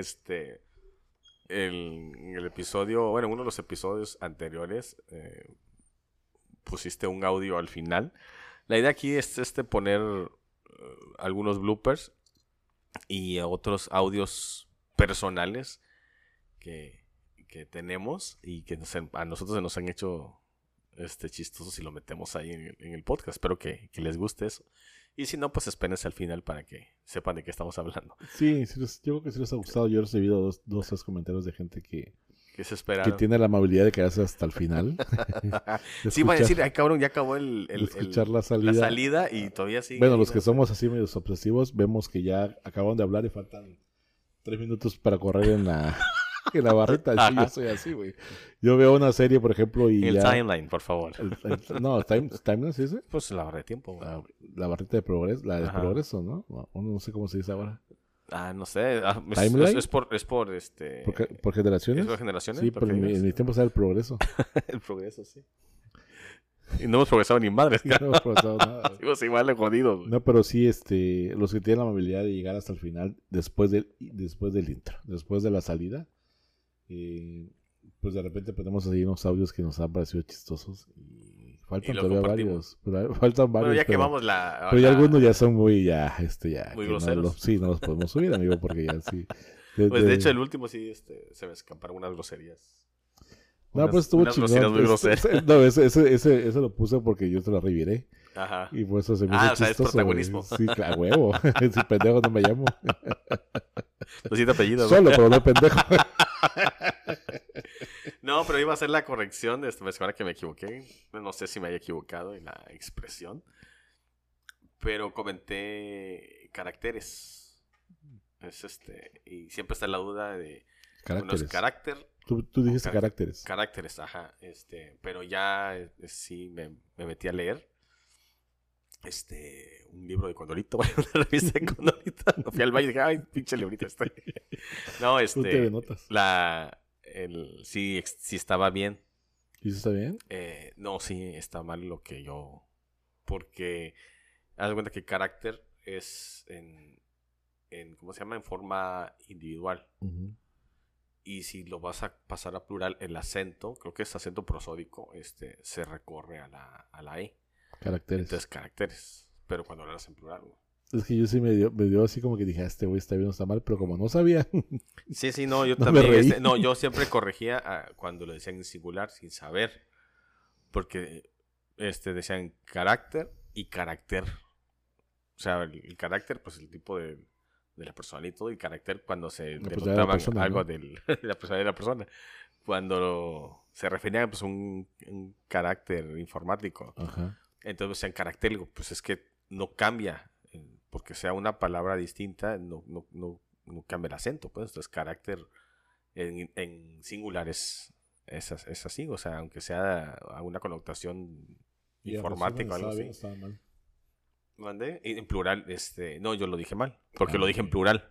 En el episodio, bueno, en uno de los episodios anteriores, pusiste un audio al final. La idea aquí es poner algunos bloopers y otros audios personales que tenemos y que a nosotros se nos han hecho chistosos y lo metemos ahí en el podcast. Espero que les guste eso. Y si no, pues espérense al final para que sepan de qué estamos hablando. Sí, yo creo que sí les ha gustado. Yo he recibido dos, tres comentarios de gente que ¿Qué se esperaron? tiene la amabilidad de quedarse hasta el final. Sí, van a decir, ay cabrón, ya acabó escuchar la salida. la salida y todavía sigue. Bueno, ahí, los ¿no? que somos así medios obsesivos, vemos que ya acaban de hablar y faltan 3 minutos para correr en la, en la barrita. Sí, Ajá. yo soy así, güey. Yo veo una serie, por ejemplo, y El ya... timeline, por favor. No, timeline, ¿sí dice? Pues la barra de tiempo, güey. La barrita de progreso, la de Ajá. progreso, ¿no? No sé cómo se dice ahora. No sé. ¿Timeline? Es por ¿Por generaciones? ¿Es por generaciones? Sí, ¿Por pero en mi tiempo era el progreso. El progreso, sí. Y no hemos progresado ni madres. No hemos progresado nada. Seguimos igual de jodidos, güey. No, pero sí, los que tienen la amabilidad de llegar hasta el final, después del intro, después de la salida, pues de repente ponemos ahí unos audios que nos han parecido chistosos y faltan Y lo todavía compartimos. varios, faltan varios. Bueno, ya pero, quemamos la... pero ya la- algunos ya son muy, ya Muy que groseros. sí, no los podemos subir, amigo, porque ya sí. Pues de hecho el último sí se me escaparon unas groserías. No, pues estuvo unas groserías chingón. muy groseras. No, ese lo puse porque yo te lo reviré. Ajá. Y por eso se me Ah, hizo o sea, es chistoso, protagonismo. güey. Sí, a huevo. Si pendejo no me llamo. Lo siento apellido, güey. Solo, pero no pendejo. No, pero iba a hacer la corrección de ahora que me equivoqué. No sé si me haya equivocado en la expresión. Pero comenté caracteres. Y siempre está la duda de uno es Caracteres. carácter. Tú dijiste caracteres. Caracteres, ajá. Pero ya sí me metí a leer un libro de Condorito, una revista de Condorito. Fui al baño y dije, ay, pinche librito este. No, Tú te notas. sí estaba bien. ¿Y eso está bien? No, sí está mal lo que yo... Porque haz de cuenta que carácter es ¿cómo se llama? En forma individual. Uh-huh. Y si lo vas a pasar a plural, el acento, creo que es acento prosódico, se recorre a la E. Caracteres. Entonces, caracteres. Pero cuando lo hablas en plural, güey. Es que yo sí me dio así como que dije, este güey está bien o está mal, pero como no sabía. Sí, no, yo No también. me reí. Yo siempre corregía cuando lo decían en singular sin saber. Porque decían carácter y carácter. O sea, el carácter, pues el tipo de la persona y todo. Y carácter cuando se La personalidad de la denotaban persona, algo ¿no? de la personalidad de la persona. Cuando se referían pues un carácter informático. Ajá. Entonces, en carácter, pues es que no cambia. Porque sea una palabra distinta, no cambia el acento. Pues entonces, carácter en singular es así. O sea, aunque sea a una connotación Y la informática o algo persona así. estaba mal. ¿Mandé? Y en plural, no, yo lo dije mal. Porque Ah, lo dije en ok. plural.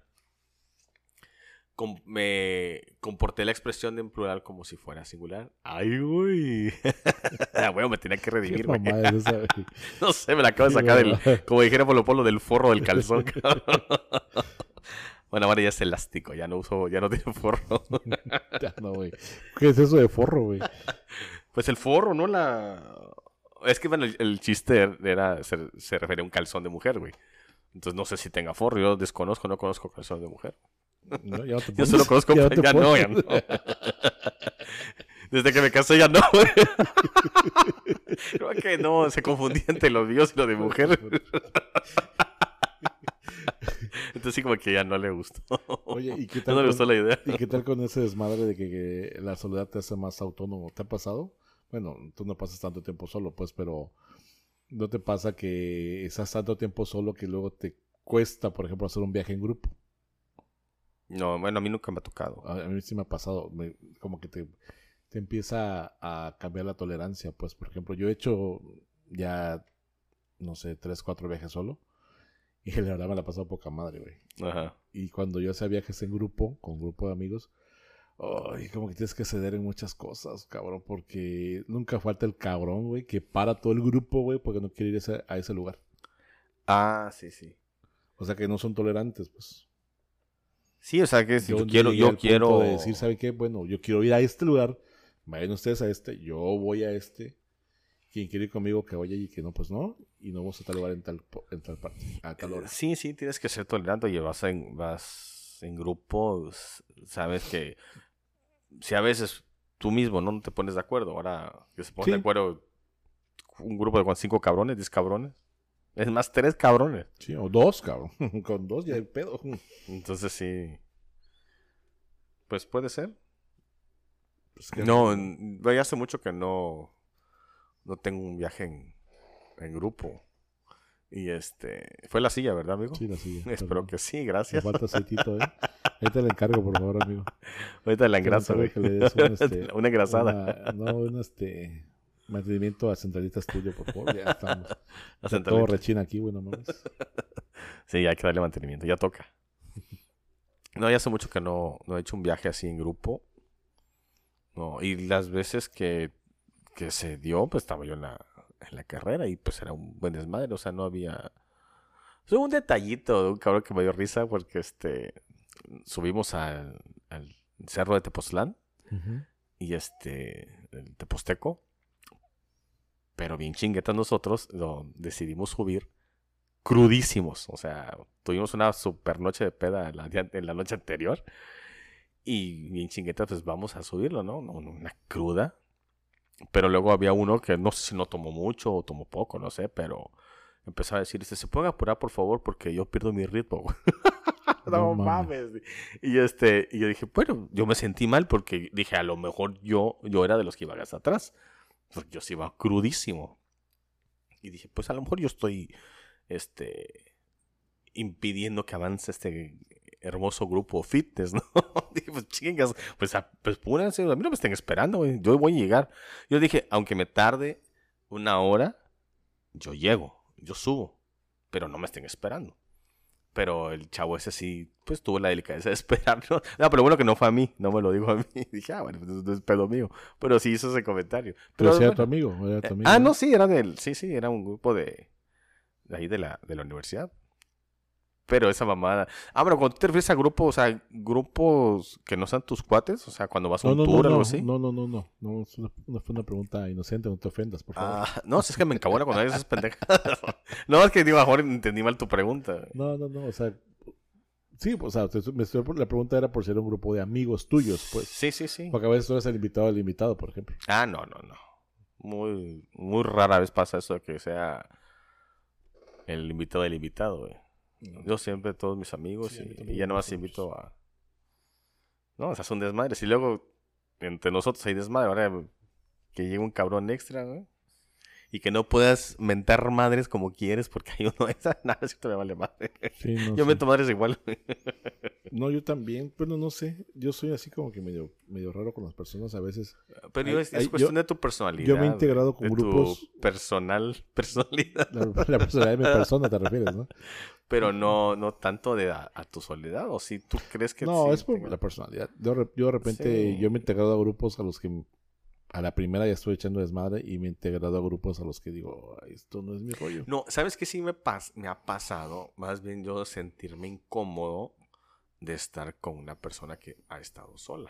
Me comporté la expresión en plural como si fuera singular. ¡Ay, güey! Bueno, me tenía que ¿Qué redimir, güey. mamada es esa, güey? No sé, me la acabo de Qué sacar mamada. como dijera Polo Polo, del forro del calzón. Bueno, ahora ya es elástico, ya no tiene forro. Ya no, güey. ¿Qué es eso de forro, güey? Pues el forro, ¿no? Es que, bueno, el chiste se refiere a un calzón de mujer, güey. Entonces no sé si tenga forro, yo no conozco calzón de mujer. No, ya no te Yo pones. solo conozco, Ya no te ya pones. no. Desde que me casé ya no, güey. Creo que no, se confundía entre los míos y los de mujer. Entonces sí como que ya no le gustó. Oye, ¿y qué No tal, le gustó la idea. ¿y qué tal con ese desmadre de que la soledad te hace más autónomo? ¿Te ha pasado? Bueno, tú no pasas tanto tiempo solo, pues, pero ¿no te pasa que estás tanto tiempo solo que luego te cuesta, por ejemplo, hacer un viaje en grupo? No, bueno, a mí nunca me ha tocado. A mí sí me ha pasado, como que te empieza a cambiar la tolerancia, pues, por ejemplo, yo he hecho ya, no sé, 3, 4 viajes solo y la verdad me la he pasado poca madre, güey. Ajá. Y cuando yo hacía viajes en grupo, con grupo de amigos, ay, como que tienes que ceder en muchas cosas, cabrón, porque nunca falta el cabrón, güey, que para todo el grupo, güey, porque no quiere ir a ese lugar. Ah, sí. O sea, que no son tolerantes, pues. Sí, o sea que si Yo yo quiero, llegué yo al punto quiero... de decir, ¿sabe qué? Bueno, yo quiero ir a este lugar, vayan ustedes a este, yo voy a este. Quien quiere ir conmigo, que vaya y que no, pues no. Y no vamos a tal lugar en tal parte, a tal hora. Sí, tienes que ser tolerante y vas en grupo, sabes que si a veces tú mismo no te pones de acuerdo, ahora que se ponen de Sí. acuerdo un grupo de 5 cabrones, 10 cabrones, es más 3 cabrones. Sí, o 2, cabrón. Con 2 ya hay pedo. Entonces sí, pues puede ser. Pues, ¿qué No, haces? ya hace mucho que no tengo un viaje en grupo. Y fue la silla, ¿verdad, amigo? Sí, la silla. Espero que sí, gracias. Me falta aceitito, ¿eh? Ahí te la encargo, por favor, amigo. Ahorita la engraso, güey. Que le des Una engrasada. un mantenimiento a centralitas tuyo, por favor. Ya estamos. A Todo centralita. rechina aquí, bueno, mames. Sí, hay que darle mantenimiento. Ya toca. No, ya hace mucho que no he hecho un viaje así en grupo. No, y las veces que se dio, pues estaba yo en la carrera y pues era un buen desmadre. O sea, no había... Hubo un detallito de un cabrón que me dio risa porque subimos al cerro de Tepoztlán y el Teposteco. Pero bien chinguetas nosotros lo decidimos subir crudísimos. O sea, tuvimos una super noche de peda en la noche anterior. Y bien chinguetas, pues vamos a subirlo, ¿no? Una cruda. Pero luego había uno que no sé si no tomó mucho o tomó poco, no sé, pero empezó a decir, ¿se pueden apurar, por favor? Porque yo pierdo mi ritmo. No mames. Y yo dije, bueno, yo me sentí mal porque dije, a lo mejor yo era de los que iba hasta atrás. Porque yo sí iba crudísimo. Y dije, pues a lo mejor yo estoy impidiendo que avance este hermoso grupo fitness, ¿no? Dije, pues chingas, pues púrense, a mí no me estén esperando, güey. Yo voy a llegar. Yo dije, aunque me tarde 1 hora, yo llego, yo subo, pero no me estén esperando. Pero el chavo ese sí, pues tuvo la delicadeza de esperarlo. No, pero bueno que no fue a mí, no me lo dijo a mí. Dije, bueno, pues no es pedo mío. Pero sí hizo ese comentario. Pero sí bueno, era tu amigo, no, sí, era un grupo de ahí de la universidad. Pero esa mamada. Pero cuando tú te refieres a grupos, o sea, grupos que no sean tus cuates, o sea, cuando vas a un tour o algo así. No, fue una pregunta inocente, no te ofendas, por favor. No, es que me encabona cuando hay esas pendejas. No, es que digo, a lo mejor entendí mal tu pregunta. No, o sea, sí, pues, o sea, la pregunta era por si era un grupo de amigos tuyos, pues. Sí. Porque a veces tú eres el invitado del invitado, por ejemplo. No. Muy, muy rara vez pasa eso de que sea el invitado del invitado, güey. Yo siempre, todos mis amigos, sí, y ya nomás invito a... No, o sea, son desmadres. Y luego, entre nosotros hay desmadre. Ahora que llegue un cabrón extra, ¿no? Y que no puedas mentar madres como quieres, porque hay uno esa, nada, si te me vale madre. Sí, no yo sé. meto madres igual. No, yo también, bueno, no sé. Yo soy así como que medio raro con las personas a veces. Pero es cuestión de tu personalidad. Yo me he integrado con grupos... Tu personalidad. La personalidad de mi persona, te refieres, ¿no? Pero no tanto a tu soledad, o si tú crees que... No, sí, es por la personalidad. Yo de repente, yo me he integrado a grupos a los que a la primera ya estoy echando desmadre y me he integrado a grupos a los que digo, esto no es mi rollo. No, ¿sabes qué sí me ha pasado? Más bien yo sentirme incómodo de estar con una persona que ha estado sola.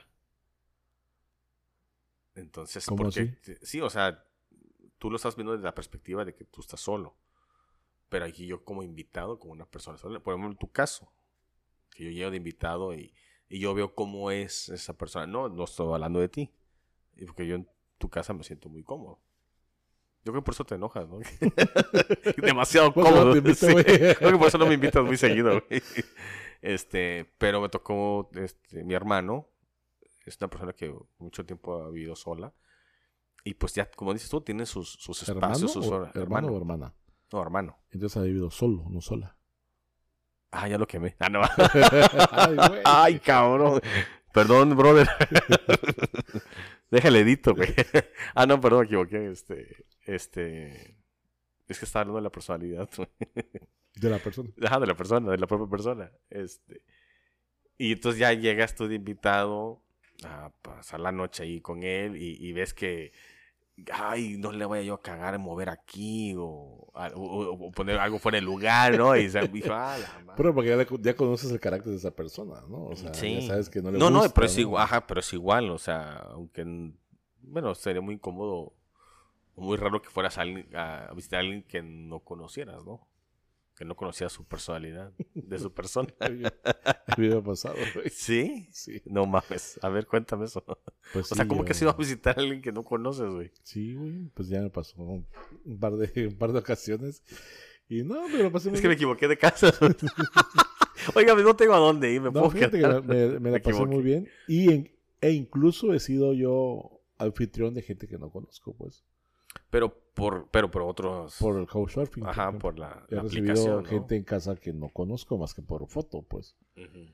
Entonces, ¿Cómo porque así? sí, o sea, tú lo estás viendo desde la perspectiva de que tú estás solo. Pero aquí yo como invitado, como una persona sola, por ejemplo, en tu caso, que yo llego de invitado y yo veo cómo es esa persona. No estoy hablando de ti. Y porque yo en tu casa me siento muy cómodo. Yo creo que por eso te enojas, ¿no? Demasiado cómodo. Te invito, sí. güey. Creo que por eso no me invitas muy seguido, güey. Pero me tocó mi hermano. Es una persona que mucho tiempo ha vivido sola. Y pues ya, como dices tú, tiene sus espacios, sus horas. ¿Hermano o hermana? No, hermano. Entonces ha vivido solo, no sola. Ya lo quemé. No. Ay, güey. Ay, cabrón. Perdón, brother. Déjale edito, güey. No, perdón, me equivoqué. Es que estaba hablando de la personalidad, güey. De la persona. De la persona, de la propia persona. Y entonces ya llegas tú de invitado a pasar la noche ahí con él y ves que no le vaya yo a cagar, mover aquí o poner algo fuera de lugar, ¿no? Y se dijo, la madre. Pero porque ya conoces el carácter de esa persona, ¿no? O sea, sí. ya sabes que no le gusta. No, pero es igual, pero es igual, o sea, aunque, bueno, sería muy incómodo, muy raro que fueras a visitar a alguien que no conocieras, ¿no? Que no conocías su personalidad, de su persona. El video pasado, güey. ¿Sí? Sí. No mames, a ver, cuéntame eso. Pues o sea, sí, ¿cómo que has ido a visitar a alguien que no conoces, güey? Sí, güey, pues ya me pasó un par de ocasiones. Y no, pero lo pasé muy Es que me bien. equivoqué de casa. Oiga, no tengo a dónde ir, me No, puedo fíjate quedar. que me la pasé equivoqué. muy bien. E incluso he sido yo anfitrión de gente que no conozco, pues. Pero por otros... Por el couchsurfing. Ajá, ejemplo. por la He recibido aplicación, ¿no? gente en casa que no conozco más que por foto, pues. Uh-huh.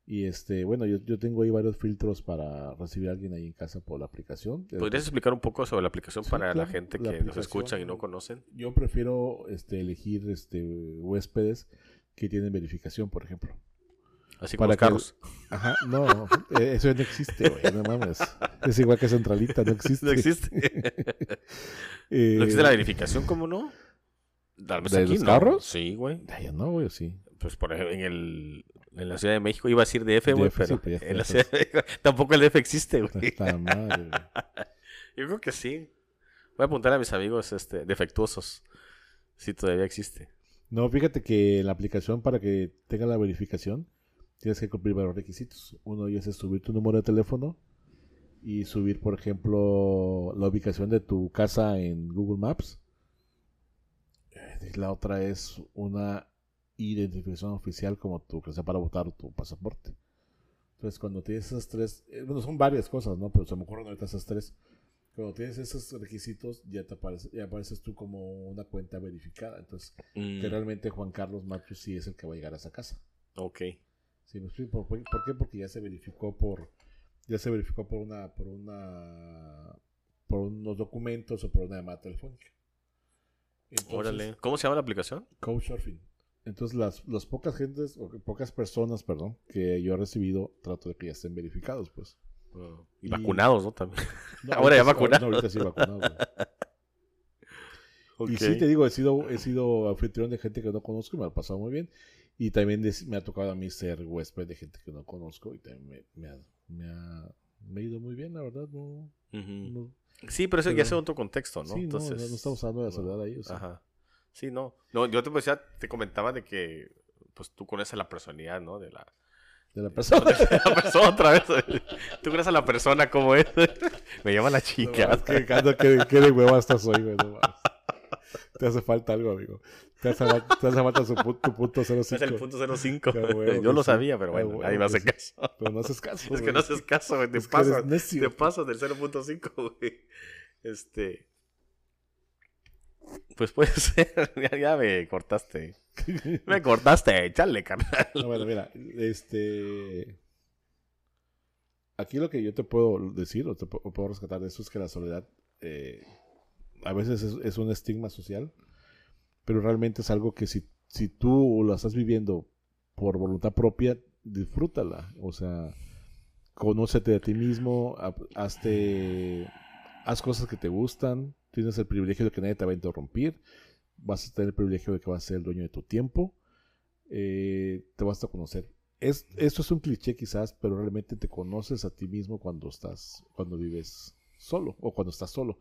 Y bueno, yo tengo ahí varios filtros para recibir a alguien ahí en casa por la aplicación. ¿Podrías explicar un poco sobre la aplicación Sí, para la claro, gente la que nos aplicación, escuchan y no conocen? Yo prefiero elegir huéspedes que tienen verificación, por ejemplo. Así como Para los que- carros. Ajá, no, eso no existe, güey, no mames. Es igual que Centralita, no existe. No existe. Eh, ¿No existe la verificación? ¿Cómo no? Tal vez ¿De aquí los no. carros? Sí, güey. Ya no, güey, sí. Pues por ejemplo, en la Ciudad de México iba a decir DF, güey, DF, sí, pero pero ya en la está. Ciudad de México tampoco el DF existe, güey. Está mal, güey. Yo creo que sí. Voy a apuntar a mis amigos defectuosos. Si todavía existe. No, fíjate que la aplicación para que tenga la verificación tienes que cumplir varios requisitos. Uno de ellos es subir tu número de teléfono y subir, por ejemplo, la ubicación de tu casa en Google Maps. Y la otra es una identificación oficial como tu que sea para votar tu pasaporte. Entonces, cuando tienes esas tres, bueno, son varias cosas, ¿no? Pero se me ocurren ahorita esas tres. Cuando tienes esos requisitos, ya apareces tú como una cuenta verificada. Entonces, que realmente Juan Carlos Matus sí es el que va a llegar a esa casa. Ok. ¿Sí me explico? ¿Por qué? Porque ya se verificó por por unos documentos o por una llamada telefónica. Entonces, Órale. ¿Cómo se llama la aplicación? Couchsurfing. Entonces, las pocas personas, perdón, que yo he recibido, trato de que ya estén verificados, pues. Y vacunados, ¿no? También. No, Ahora ya ahorita sí- vacunados. no, ahorita sí vacunados. Güey. Ok. Y sí, te digo, he sido anfitrión de gente que no conozco y me ha pasado muy bien. Y también me ha tocado a mí ser huésped de gente que no conozco y también me ha ido muy bien, la verdad. No, Ujú. no- Sí, pero eso ya pero- es otro contexto, ¿no? sí, Entonces, no estamos hablando de la soledad ahí. O sea. Ajá. Sí, no. No, yo te comentaba de que pues tú conoces a la personalidad, ¿no? De la persona. la persona otra vez. Tú conoces a la persona como es. Me llama la No, chica. es que, Cando, qué de hueva estás hoy, güey. No mames. Te hace falta algo, amigo. Te hace falta tu punto 05. Es el punto 05. Qué huevo, Yo lo sí. sabía, pero Qué bueno, huevo, nadie me hace que caso. Pero no haces caso. Es que güey. no haces caso, güey. Te Es que eres pasas. necio. Te pasas del 0.5, güey. Pues puede ser. Ya me cortaste. Me cortaste. Chale, carnal. No, bueno, mira, aquí lo que yo te puedo decir o puedo rescatar de eso es que la soledad a veces es un estigma social, pero realmente es algo que si tú la estás viviendo por voluntad propia, disfrútala. O sea, conócete a ti mismo, haz cosas que te gustan, tienes el privilegio de que nadie te va a interrumpir, vas a tener el privilegio de que vas a ser el dueño de tu tiempo, te vas a conocer. Esto es un cliché quizás, pero realmente te conoces a ti mismo cuando vives solo o cuando estás solo.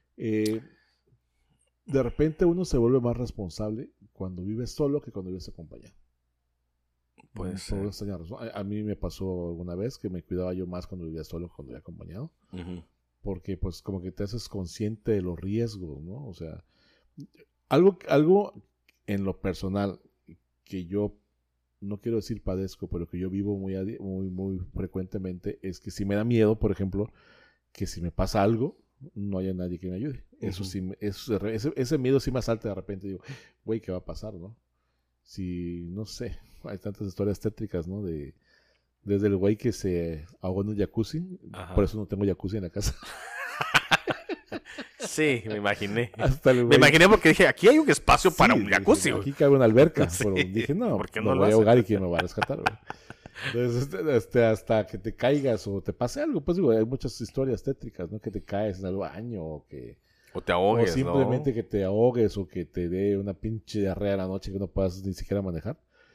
De repente uno se vuelve más responsable cuando vives solo que cuando vives acompañado. Puede Por ser. una extraña razón. A mí me pasó alguna vez que me cuidaba yo más cuando vivía solo que cuando vivía acompañado. Ujú. Porque pues como que te haces consciente de los riesgos, ¿no? O sea, algo en lo personal que yo no quiero decir padezco, pero que yo vivo muy frecuentemente es que si me da miedo, por ejemplo, que si me pasa algo, no haya nadie que me ayude. Eso sí, ese miedo sí me asalta de repente. Digo, güey, ¿qué va a pasar, no? Si, no sé, hay tantas historias tétricas, ¿no? Desde el güey que se ahogó en un jacuzzi, Ajá. por eso no tengo jacuzzi en la casa. Sí, me imaginé. Hasta el Me güey. imaginé porque dije, aquí hay un espacio para Sí, un jacuzzi, dije, güey. aquí cabe una alberca. Sí, Pero dije, no, ¿por qué me no lo voy a hace? ahogar y quién me va a rescatar, güey. Entonces, hasta que te caigas o te pase algo, pues digo, hay muchas historias tétricas, ¿no? Que te caes en el baño o que... O te ahogues, o simplemente ¿no? que te ahogues o que te dé una pinche diarrea a la noche que no puedas ni siquiera manejar.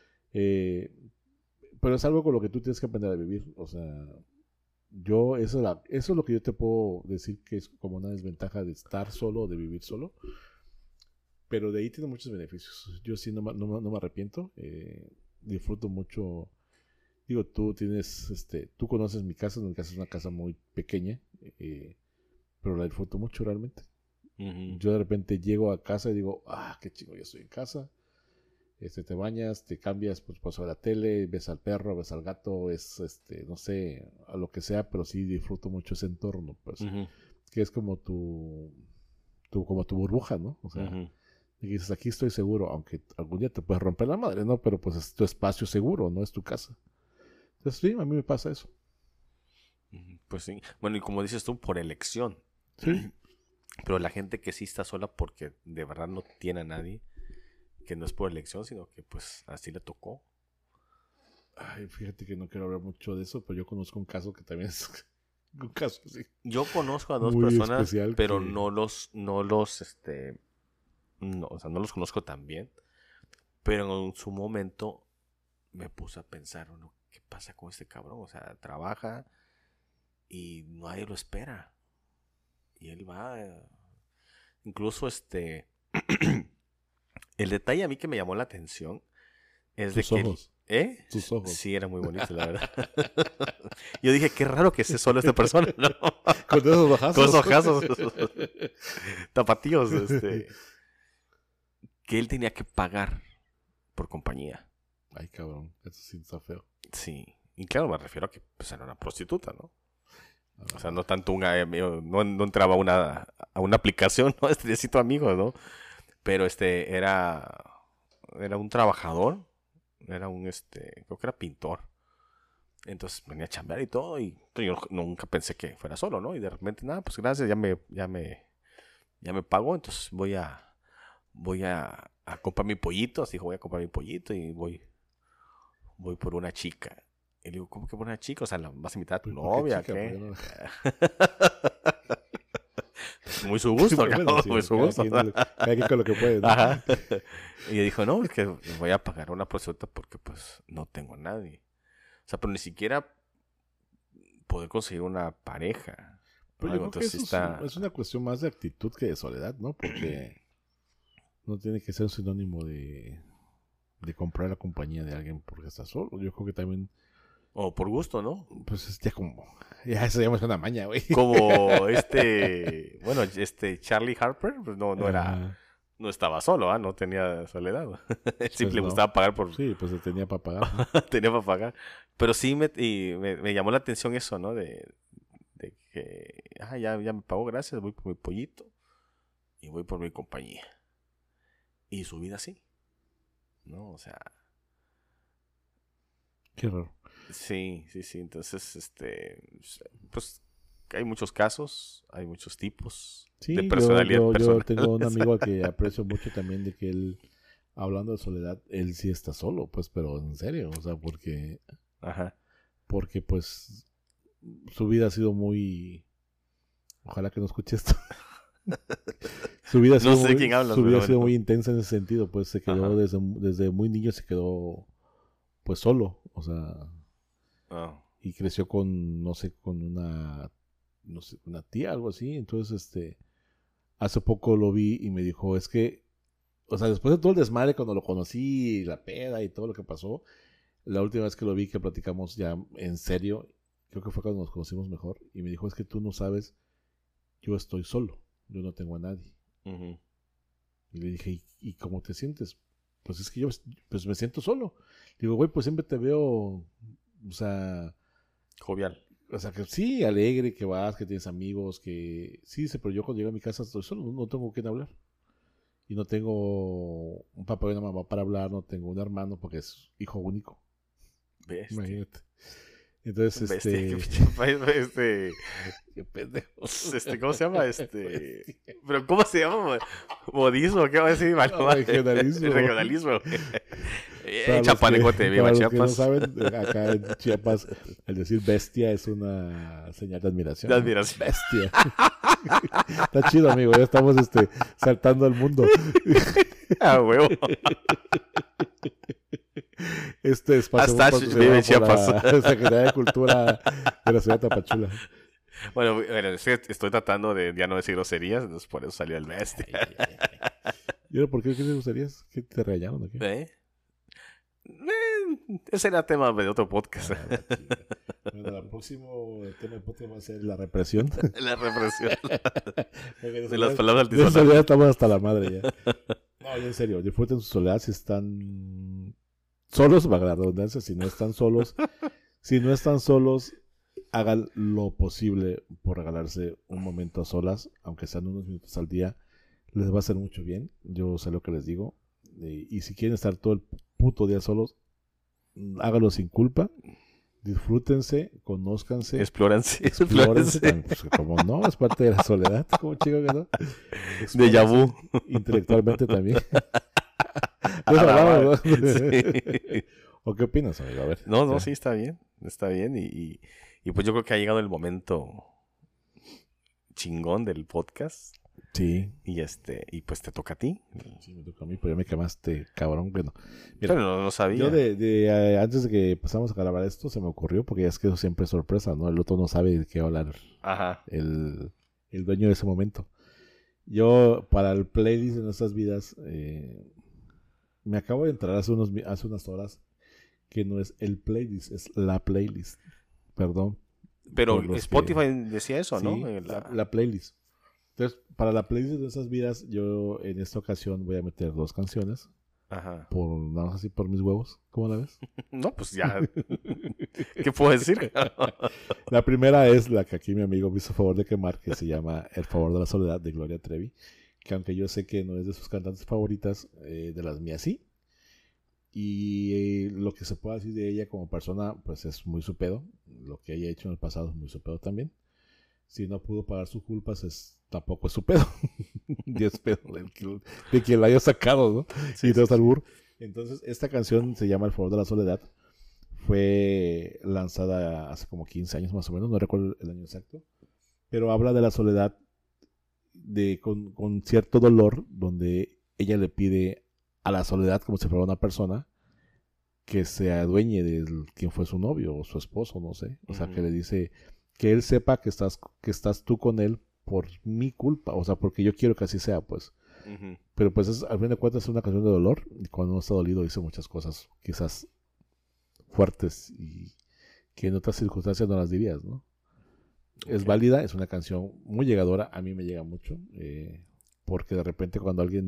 Pero es algo con lo que tú tienes que aprender a vivir. O sea, eso es lo que yo te puedo decir que es como una desventaja de estar solo o de vivir solo. Pero de ahí tiene muchos beneficios. Yo sí no me arrepiento. Disfruto mucho. Digo, tú conoces mi casa es una casa muy pequeña, pero la disfruto mucho realmente. Ujú. Yo de repente llego a casa y digo, qué chingo, ya estoy en casa. Te bañas, te cambias, pues paso a la tele, ves al perro, ves al gato, no sé, a lo que sea, pero sí disfruto mucho ese entorno, pues, Ujú. que es como como tu burbuja, ¿no? O sea, Ujú. y dices, aquí estoy seguro, aunque algún día te puedes romper la madre, ¿no? Pero pues es tu espacio seguro, no es tu casa. Entonces, sí, a mí me pasa eso. Pues sí. Bueno, y como dices tú, por elección. Sí. Pero la gente que sí está sola porque de verdad no tiene a nadie, que no es por elección, sino que pues así le tocó. Ay, fíjate que no quiero hablar mucho de eso, pero yo conozco un caso que también es un caso así. Yo conozco a dos Muy personas, especial pero que- no, o sea, no los conozco tan bien. Pero en su momento me puse a pensar, ¿no? ¿Qué pasa con este cabrón? O sea, trabaja y nadie lo espera. Y él va. Incluso el detalle a mí que me llamó la atención es de Sus que ojos. ¿eh? Sus ojos. Sí, era muy bonito, la verdad. Yo dije, qué raro que esté solo esta persona, ¿no? Con esos ojazos. Con esos ojazos. Tapatíos, que él tenía que pagar por compañía. Ay, cabrón, eso sí está feo. Sí. Y claro, me refiero a que pues, era una prostituta, ¿no? Ah, O sea, no tanto no entraba a una aplicación, ¿no? Necesito amigos, ¿no? Pero era un trabajador, era creo que era pintor. Entonces venía a chambear y todo, y yo nunca pensé que fuera solo, ¿no? Y de repente, nada, pues gracias, ya me pagó, entonces voy a comprar mi pollito, así dijo, voy a comprar mi pollito y voy por una chica. Y le digo, ¿cómo que por una chica? O sea, ¿vas a invitar a tu Pues, ¿por qué novia? chica? ¿Qué? ¿Por Muy su gusto, Bueno, cabrón, sí, muy su gusto. cada quien con lo que puede, ¿no? Ajá. Y dijo, no, es que voy a pagar a una prostituta porque pues no tengo a nadie. O sea, pero ni siquiera poder conseguir una pareja. Pero Algo, yo creo que entonces eso es una cuestión más de actitud que de soledad, ¿no? Porque no tiene que ser un sinónimo de comprar la compañía de alguien porque está solo. Yo creo que también, O por gusto, ¿no? pues es ya como, ya eso ya es una maña, güey. Como bueno, Charlie Harper, pues no era, Ajá. no estaba solo, ¿ah? No tenía soledad. Él Pues simple no. gustaba pagar por, Sí, pues se tenía para pagar, ¿no? tenía para pagar. Pero sí me llamó la atención eso, ¿no? De que, ya me pagó, gracias, voy por mi pollito y voy por mi compañía. Y su vida así, ¿no? O sea, Qué raro. sí. Entonces, pues hay muchos casos, hay muchos tipos Sí, de personalidad. yo tengo un amigo al que aprecio mucho también de que él, hablando de soledad, él sí está solo, pues, pero en serio, o sea, porque Ajá. pues su vida ha sido muy, ojalá que no escuche esto. Su vida ha sido No sé muy, quién hablas, su vida pero ha sido bueno. muy intensa en ese sentido, pues se quedó Ajá. desde muy niño, se quedó pues solo, o sea, Ah, y creció con, no sé, con una tía, algo así. Entonces, hace poco lo vi y me dijo, es que, o sea, después de todo el desmadre cuando lo conocí, la peda y todo lo que pasó, la última vez que lo vi, que platicamos ya en serio, creo que fue cuando nos conocimos mejor, y me dijo, es que tú no sabes, yo estoy solo, yo no tengo a nadie. ujú. Y le dije, ¿y cómo te sientes? Pues es que yo pues me siento solo. Digo, güey, pues siempre te veo, o sea, Jovial. que sí, alegre, que vas, que tienes amigos, que sí, dice, pero yo cuando llego a mi casa estoy solo, no tengo con quién hablar. Y no tengo un papá y una mamá para hablar, no tengo un hermano porque es hijo único. Bestia. Imagínate. Entonces, Bestia, qué pinche país, qué pendejo. ¿cómo se llama? Pero ¿cómo se llama? Modismo, ¿qué va a decir? Regionalismo. Regionalismo. Para los Chapanecote, que- viva para los que no Chiapas. saben, acá en Chiapas, el decir bestia es una señal de admiración. De ¿no? admiración. Bestia. Está chido, amigo. Ya estamos saltando al mundo. Ah, huevo. Este espacio Hasta fue vive en patrocinado por Chiapas. la Secretaría de Cultura de la ciudad de Tapachula. Bueno, es que estoy tratando de ya no decir groserías, entonces por eso salió el bestia. ¿Y ahora por qué te gustarías? ¿Qué te regañaron o qué? Ese era tema de otro podcast. Bueno, el próximo tema del podcast va a ser la represión. La represión De de las palabras De eso altisonantes. ya estamos hasta la madre ya. No, ya en serio, disfruten su soledad si están solos, valga la redundancia, si no están solos, hagan lo posible por regalarse un momento a solas, aunque sean unos minutos al día, les va a hacer mucho bien, yo sé lo que les digo, y si quieren estar todo el puto día solos, háganlo sin culpa, disfrútense, conózcanse, Explórense. pues, como no, es parte de la soledad, como chico que no. Déjà vu. Intelectualmente también. A la hablamos, ¿no? Sí. ¿O qué opinas, amigo? A ver. No, sí, está bien. Está bien. Y pues yo creo que ha llegado el momento chingón del podcast. Sí. Y pues te toca a ti. Sí, me toca a mí, pero ya me quemaste, cabrón. Bueno, mira, Pero no lo sabía. yo antes de que pasamos a grabar esto, se me ocurrió, porque ya es que eso siempre es sorpresa, ¿no? El otro no sabe de qué va a hablar Ajá. el dueño de ese momento. Yo, para el playlist de nuestras vidas, me acabo de entrar hace unas horas, que no es el playlist, es la playlist. Perdón. Pero por los Spotify decía eso, ¿no? Sí, la playlist. Entonces, para la playlist de nuestras vidas, yo en esta ocasión voy a meter 2 canciones. Ajá. Nada más así por mis huevos. ¿Cómo la ves? No, pues ya. ¿Qué puedo decir? La primera es la que aquí mi amigo me hizo favor de quemar, que se llama El favor de la soledad, de Gloria Trevi. Que aunque yo sé que no es de sus cantantes favoritas, de las mías sí. Y lo que se puede decir de ella como persona, pues es muy su pedo. Lo que haya hecho en el pasado es muy su pedo también. Si no pudo pagar sus culpas, tampoco es su pedo. 10 pedos de quien la haya sacado, ¿no? Sí, y tras sí, albur. Entonces, esta canción se llama El favor de la soledad. Fue lanzada hace como 15 años más o menos, no recuerdo el año exacto. Pero habla de la soledad con cierto dolor, donde ella le pide a la soledad, como si fuera una persona, que se adueñe de quien fue su novio o su esposo, no sé. O sea, que le dice que él sepa que estás tú con él por mi culpa, o sea, porque yo quiero que así sea, pues. Pero pues al fin de cuentas es una canción de dolor, y cuando uno está dolido dice muchas cosas quizás fuertes y que en otras circunstancias no las dirías, ¿no? Okay. Es válida, es una canción muy llegadora, a mí me llega mucho, porque de repente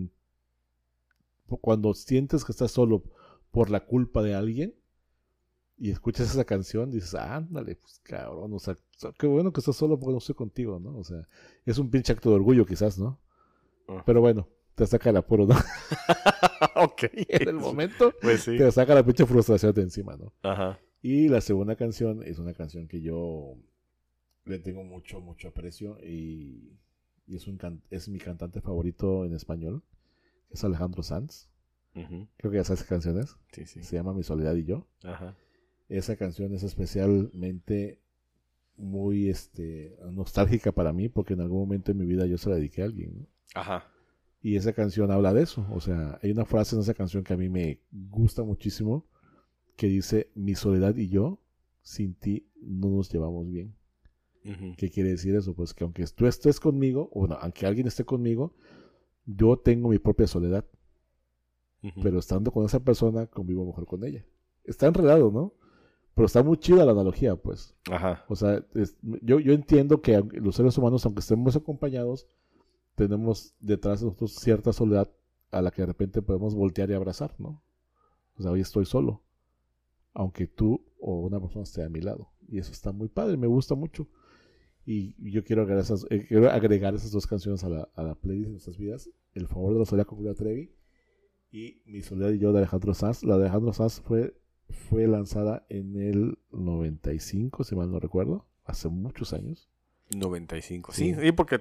cuando sientes que estás solo por la culpa de alguien y escuchas esa canción, dices, ándale, pues cabrón, o sea, qué bueno que estás solo porque no estoy contigo, ¿no? O sea, es un pinche acto de orgullo quizás, ¿no? Pero bueno, te saca el apuro, ¿no? Ok. En el momento, pues sí. Te saca la pinche frustración de encima, ¿no? Ajá. Y la segunda canción es una canción que yo le tengo mucho, mucho aprecio y es mi cantante favorito en español, es Alejandro Sanz. Creo que ya sabes qué canción es. Sí, sí. Se llama Mi soledad y yo. Ajá. Esa canción es especialmente muy nostálgica para mí, porque en algún momento en mi vida yo se la dediqué a alguien, ¿no? Ajá. Y esa canción habla de eso. O sea, hay una frase en esa canción que a mí me gusta muchísimo, que dice: mi soledad y yo sin ti no nos llevamos bien. ¿Qué quiere decir eso? Pues que aunque tú estés conmigo, o bueno, aunque alguien esté conmigo, yo tengo mi propia soledad. Pero estando con esa persona, convivo mejor con ella. Está enredado, ¿no? Pero está muy chida la analogía, pues. Ajá. O sea, yo entiendo que los seres humanos, aunque estemos acompañados, tenemos detrás de nosotros cierta soledad a la que de repente podemos voltear y abrazar, ¿no? O sea, hoy estoy solo, aunque tú o una persona esté a mi lado. Y eso está muy padre, me gusta mucho. Y yo quiero agregar esas 2 canciones a la playlist de nuestras vidas. El favor de la soledad con Gloria Trevi y Mi soledad y yo de Alejandro Sanz. La de Alejandro Sanz fue lanzada en el 95, si mal no recuerdo, hace muchos años. 95. Sí, porque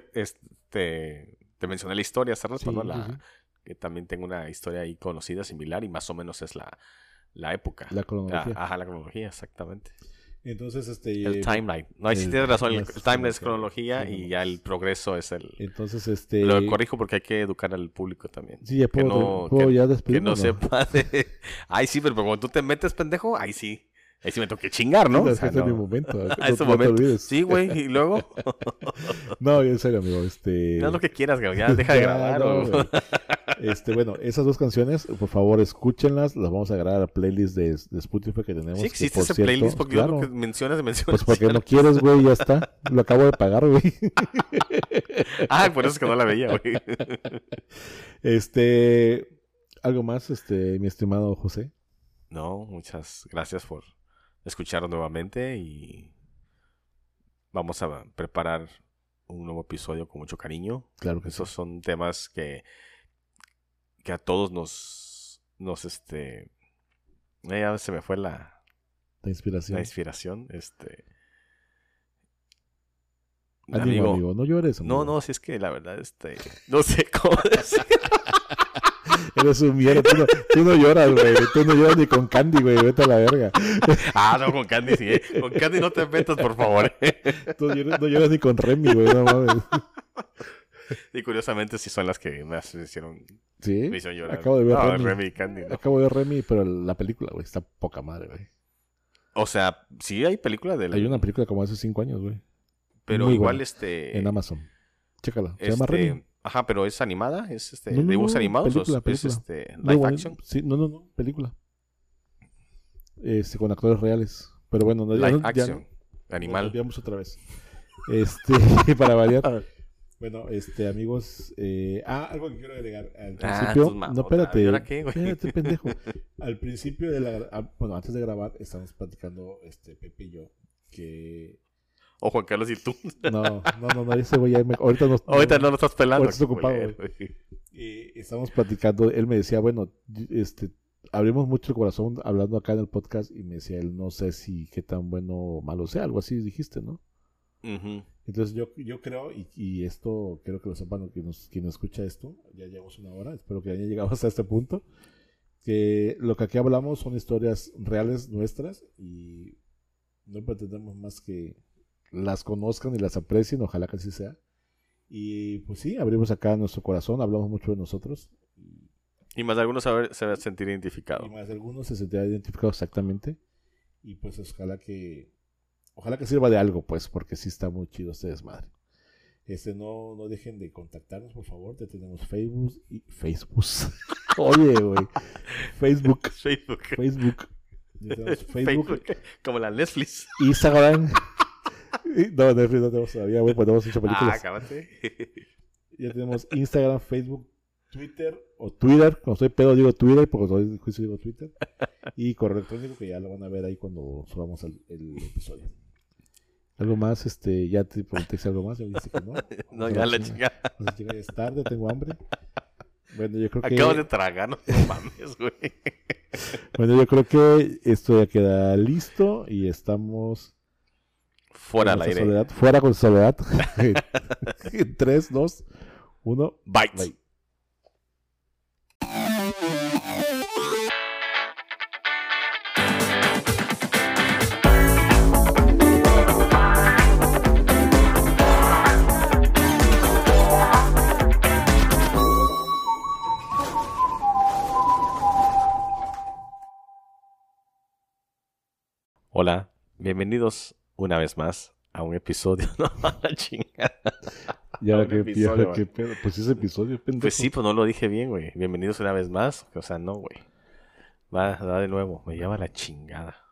te mencioné la historia hace rato, ¿no? Sí. Que también tengo una historia ahí conocida, similar, y más o menos es la época. La cronología. Ajá, la cronología, exactamente. Entonces, el timeline. No, ahí sí tienes razón, el timeline es cronología y ya el progreso es el... Entonces, Lo corrijo porque hay que educar al público también. Sí, ya puedo ya despedirme. Que no sepa de... Ay, sí, pero cuando tú te metes, pendejo, ahí sí me tengo que chingar, ¿no? O sea, no. Es mi momento. No momento. Sí, güey, y luego... No, en serio, amigo. No, lo que quieras, güey. Ya deja de grabar. Bueno, esas 2 canciones, por favor, escúchenlas. Las vamos a agregar a la playlist de Spotify que tenemos. Sí, existe ese playlist porque claro, yo lo que mencionas. Pues porque no quieres, güey, ya está. Lo acabo de pagar, güey. Por eso es que no la veía, güey. ¿Algo más, mi estimado José? No, muchas gracias por escuchar nuevamente y vamos a preparar un nuevo episodio con mucho cariño. Claro que esos son temas que a todos nos ya se me fue la La inspiración. La inspiración, Amigo, no llores, amigo. No, si es que la verdad, no sé cómo decir. Eres un mierda, tú no lloras, güey. Tú no lloras ni con Candy, güey. Vete a la verga. No, con Candy sí, Con Candy no te metas, por favor. Tú no lloras ni con Remy, güey. No mames. Y curiosamente sí son las que más me hicieron llorar. Acabo de ver Remy y Candy, ¿no? Acabo de ver Remy, pero la película, güey, está poca madre, güey. O sea, sí hay película de Hay una película como hace 5 años, güey. Pero muy igual buena, en Amazon. Chécala. Se llama Remy. Ajá, pero ¿es animada? ¿Es No, dibujos animados? Película. ¿Es live action? Sí, no, película. Con actores reales. Pero bueno, live action. Animal. Nos olvidamos otra vez. Para variar. Bueno, amigos, algo que quiero agregar al principio. No, espérate. ¿Ahora qué, güey? Espérate, pendejo. Al principio antes de grabar, estamos platicando Pepe y yo que o Juan Carlos y tú. No, ese güey ahorita no lo estás pelando. Ahorita está ocupado, güey. Y estábamos platicando, él me decía, bueno, abrimos mucho el corazón hablando acá en el podcast y me decía él, no sé si qué tan bueno o malo sea, algo así dijiste, ¿no? Uh-huh. Entonces yo creo, y esto quiero que lo sepan quien escucha esto, ya llevamos 1 hora, espero que hayan llegado hasta este punto, que lo que aquí hablamos son historias reales nuestras y no pretendemos más que las conozcan y las aprecien, ojalá que así sea. Y pues sí, abrimos acá nuestro corazón, hablamos mucho de nosotros. Y más de algunos se va a sentir identificado. Y más de algunos se sentirá identificado exactamente. Y pues ojalá que sirva de algo, pues, porque sí está muy chido este desmadre. No dejen de contactarnos, por favor. Ya tenemos Facebook. Oye, güey. Facebook. Ya tenemos Facebook. Como la Netflix. Instagram. No, Netflix no tenemos todavía, güey, pues tenemos 8 películas. Cábate. Ya tenemos Instagram, Facebook, Twitter, cuando estoy pedo digo Twitter, porque cuando estoy juicio digo Twitter, y correo electrónico que ya lo van a ver ahí cuando subamos el episodio. ¿Algo más? Ya te pregunté si algo más, ya dijiste que no. No, ya la chingada. Ya es tarde, tengo hambre. Bueno, yo creo que... Acabo de tragar, no mames, güey. Bueno, yo creo que esto ya queda listo y estamos... Fuera al aire. Soledad. Fuera con soledad. 3, 2, 1. Bye. Hola, bienvenidos una vez más a un episodio. No, la chingada. ¿Y ahora qué pedo? Pues ese episodio, pendejo. Pues sí, pues no lo dije bien, güey. Bienvenidos una vez más. O sea, no, güey. Va de nuevo. Me lleva la chingada.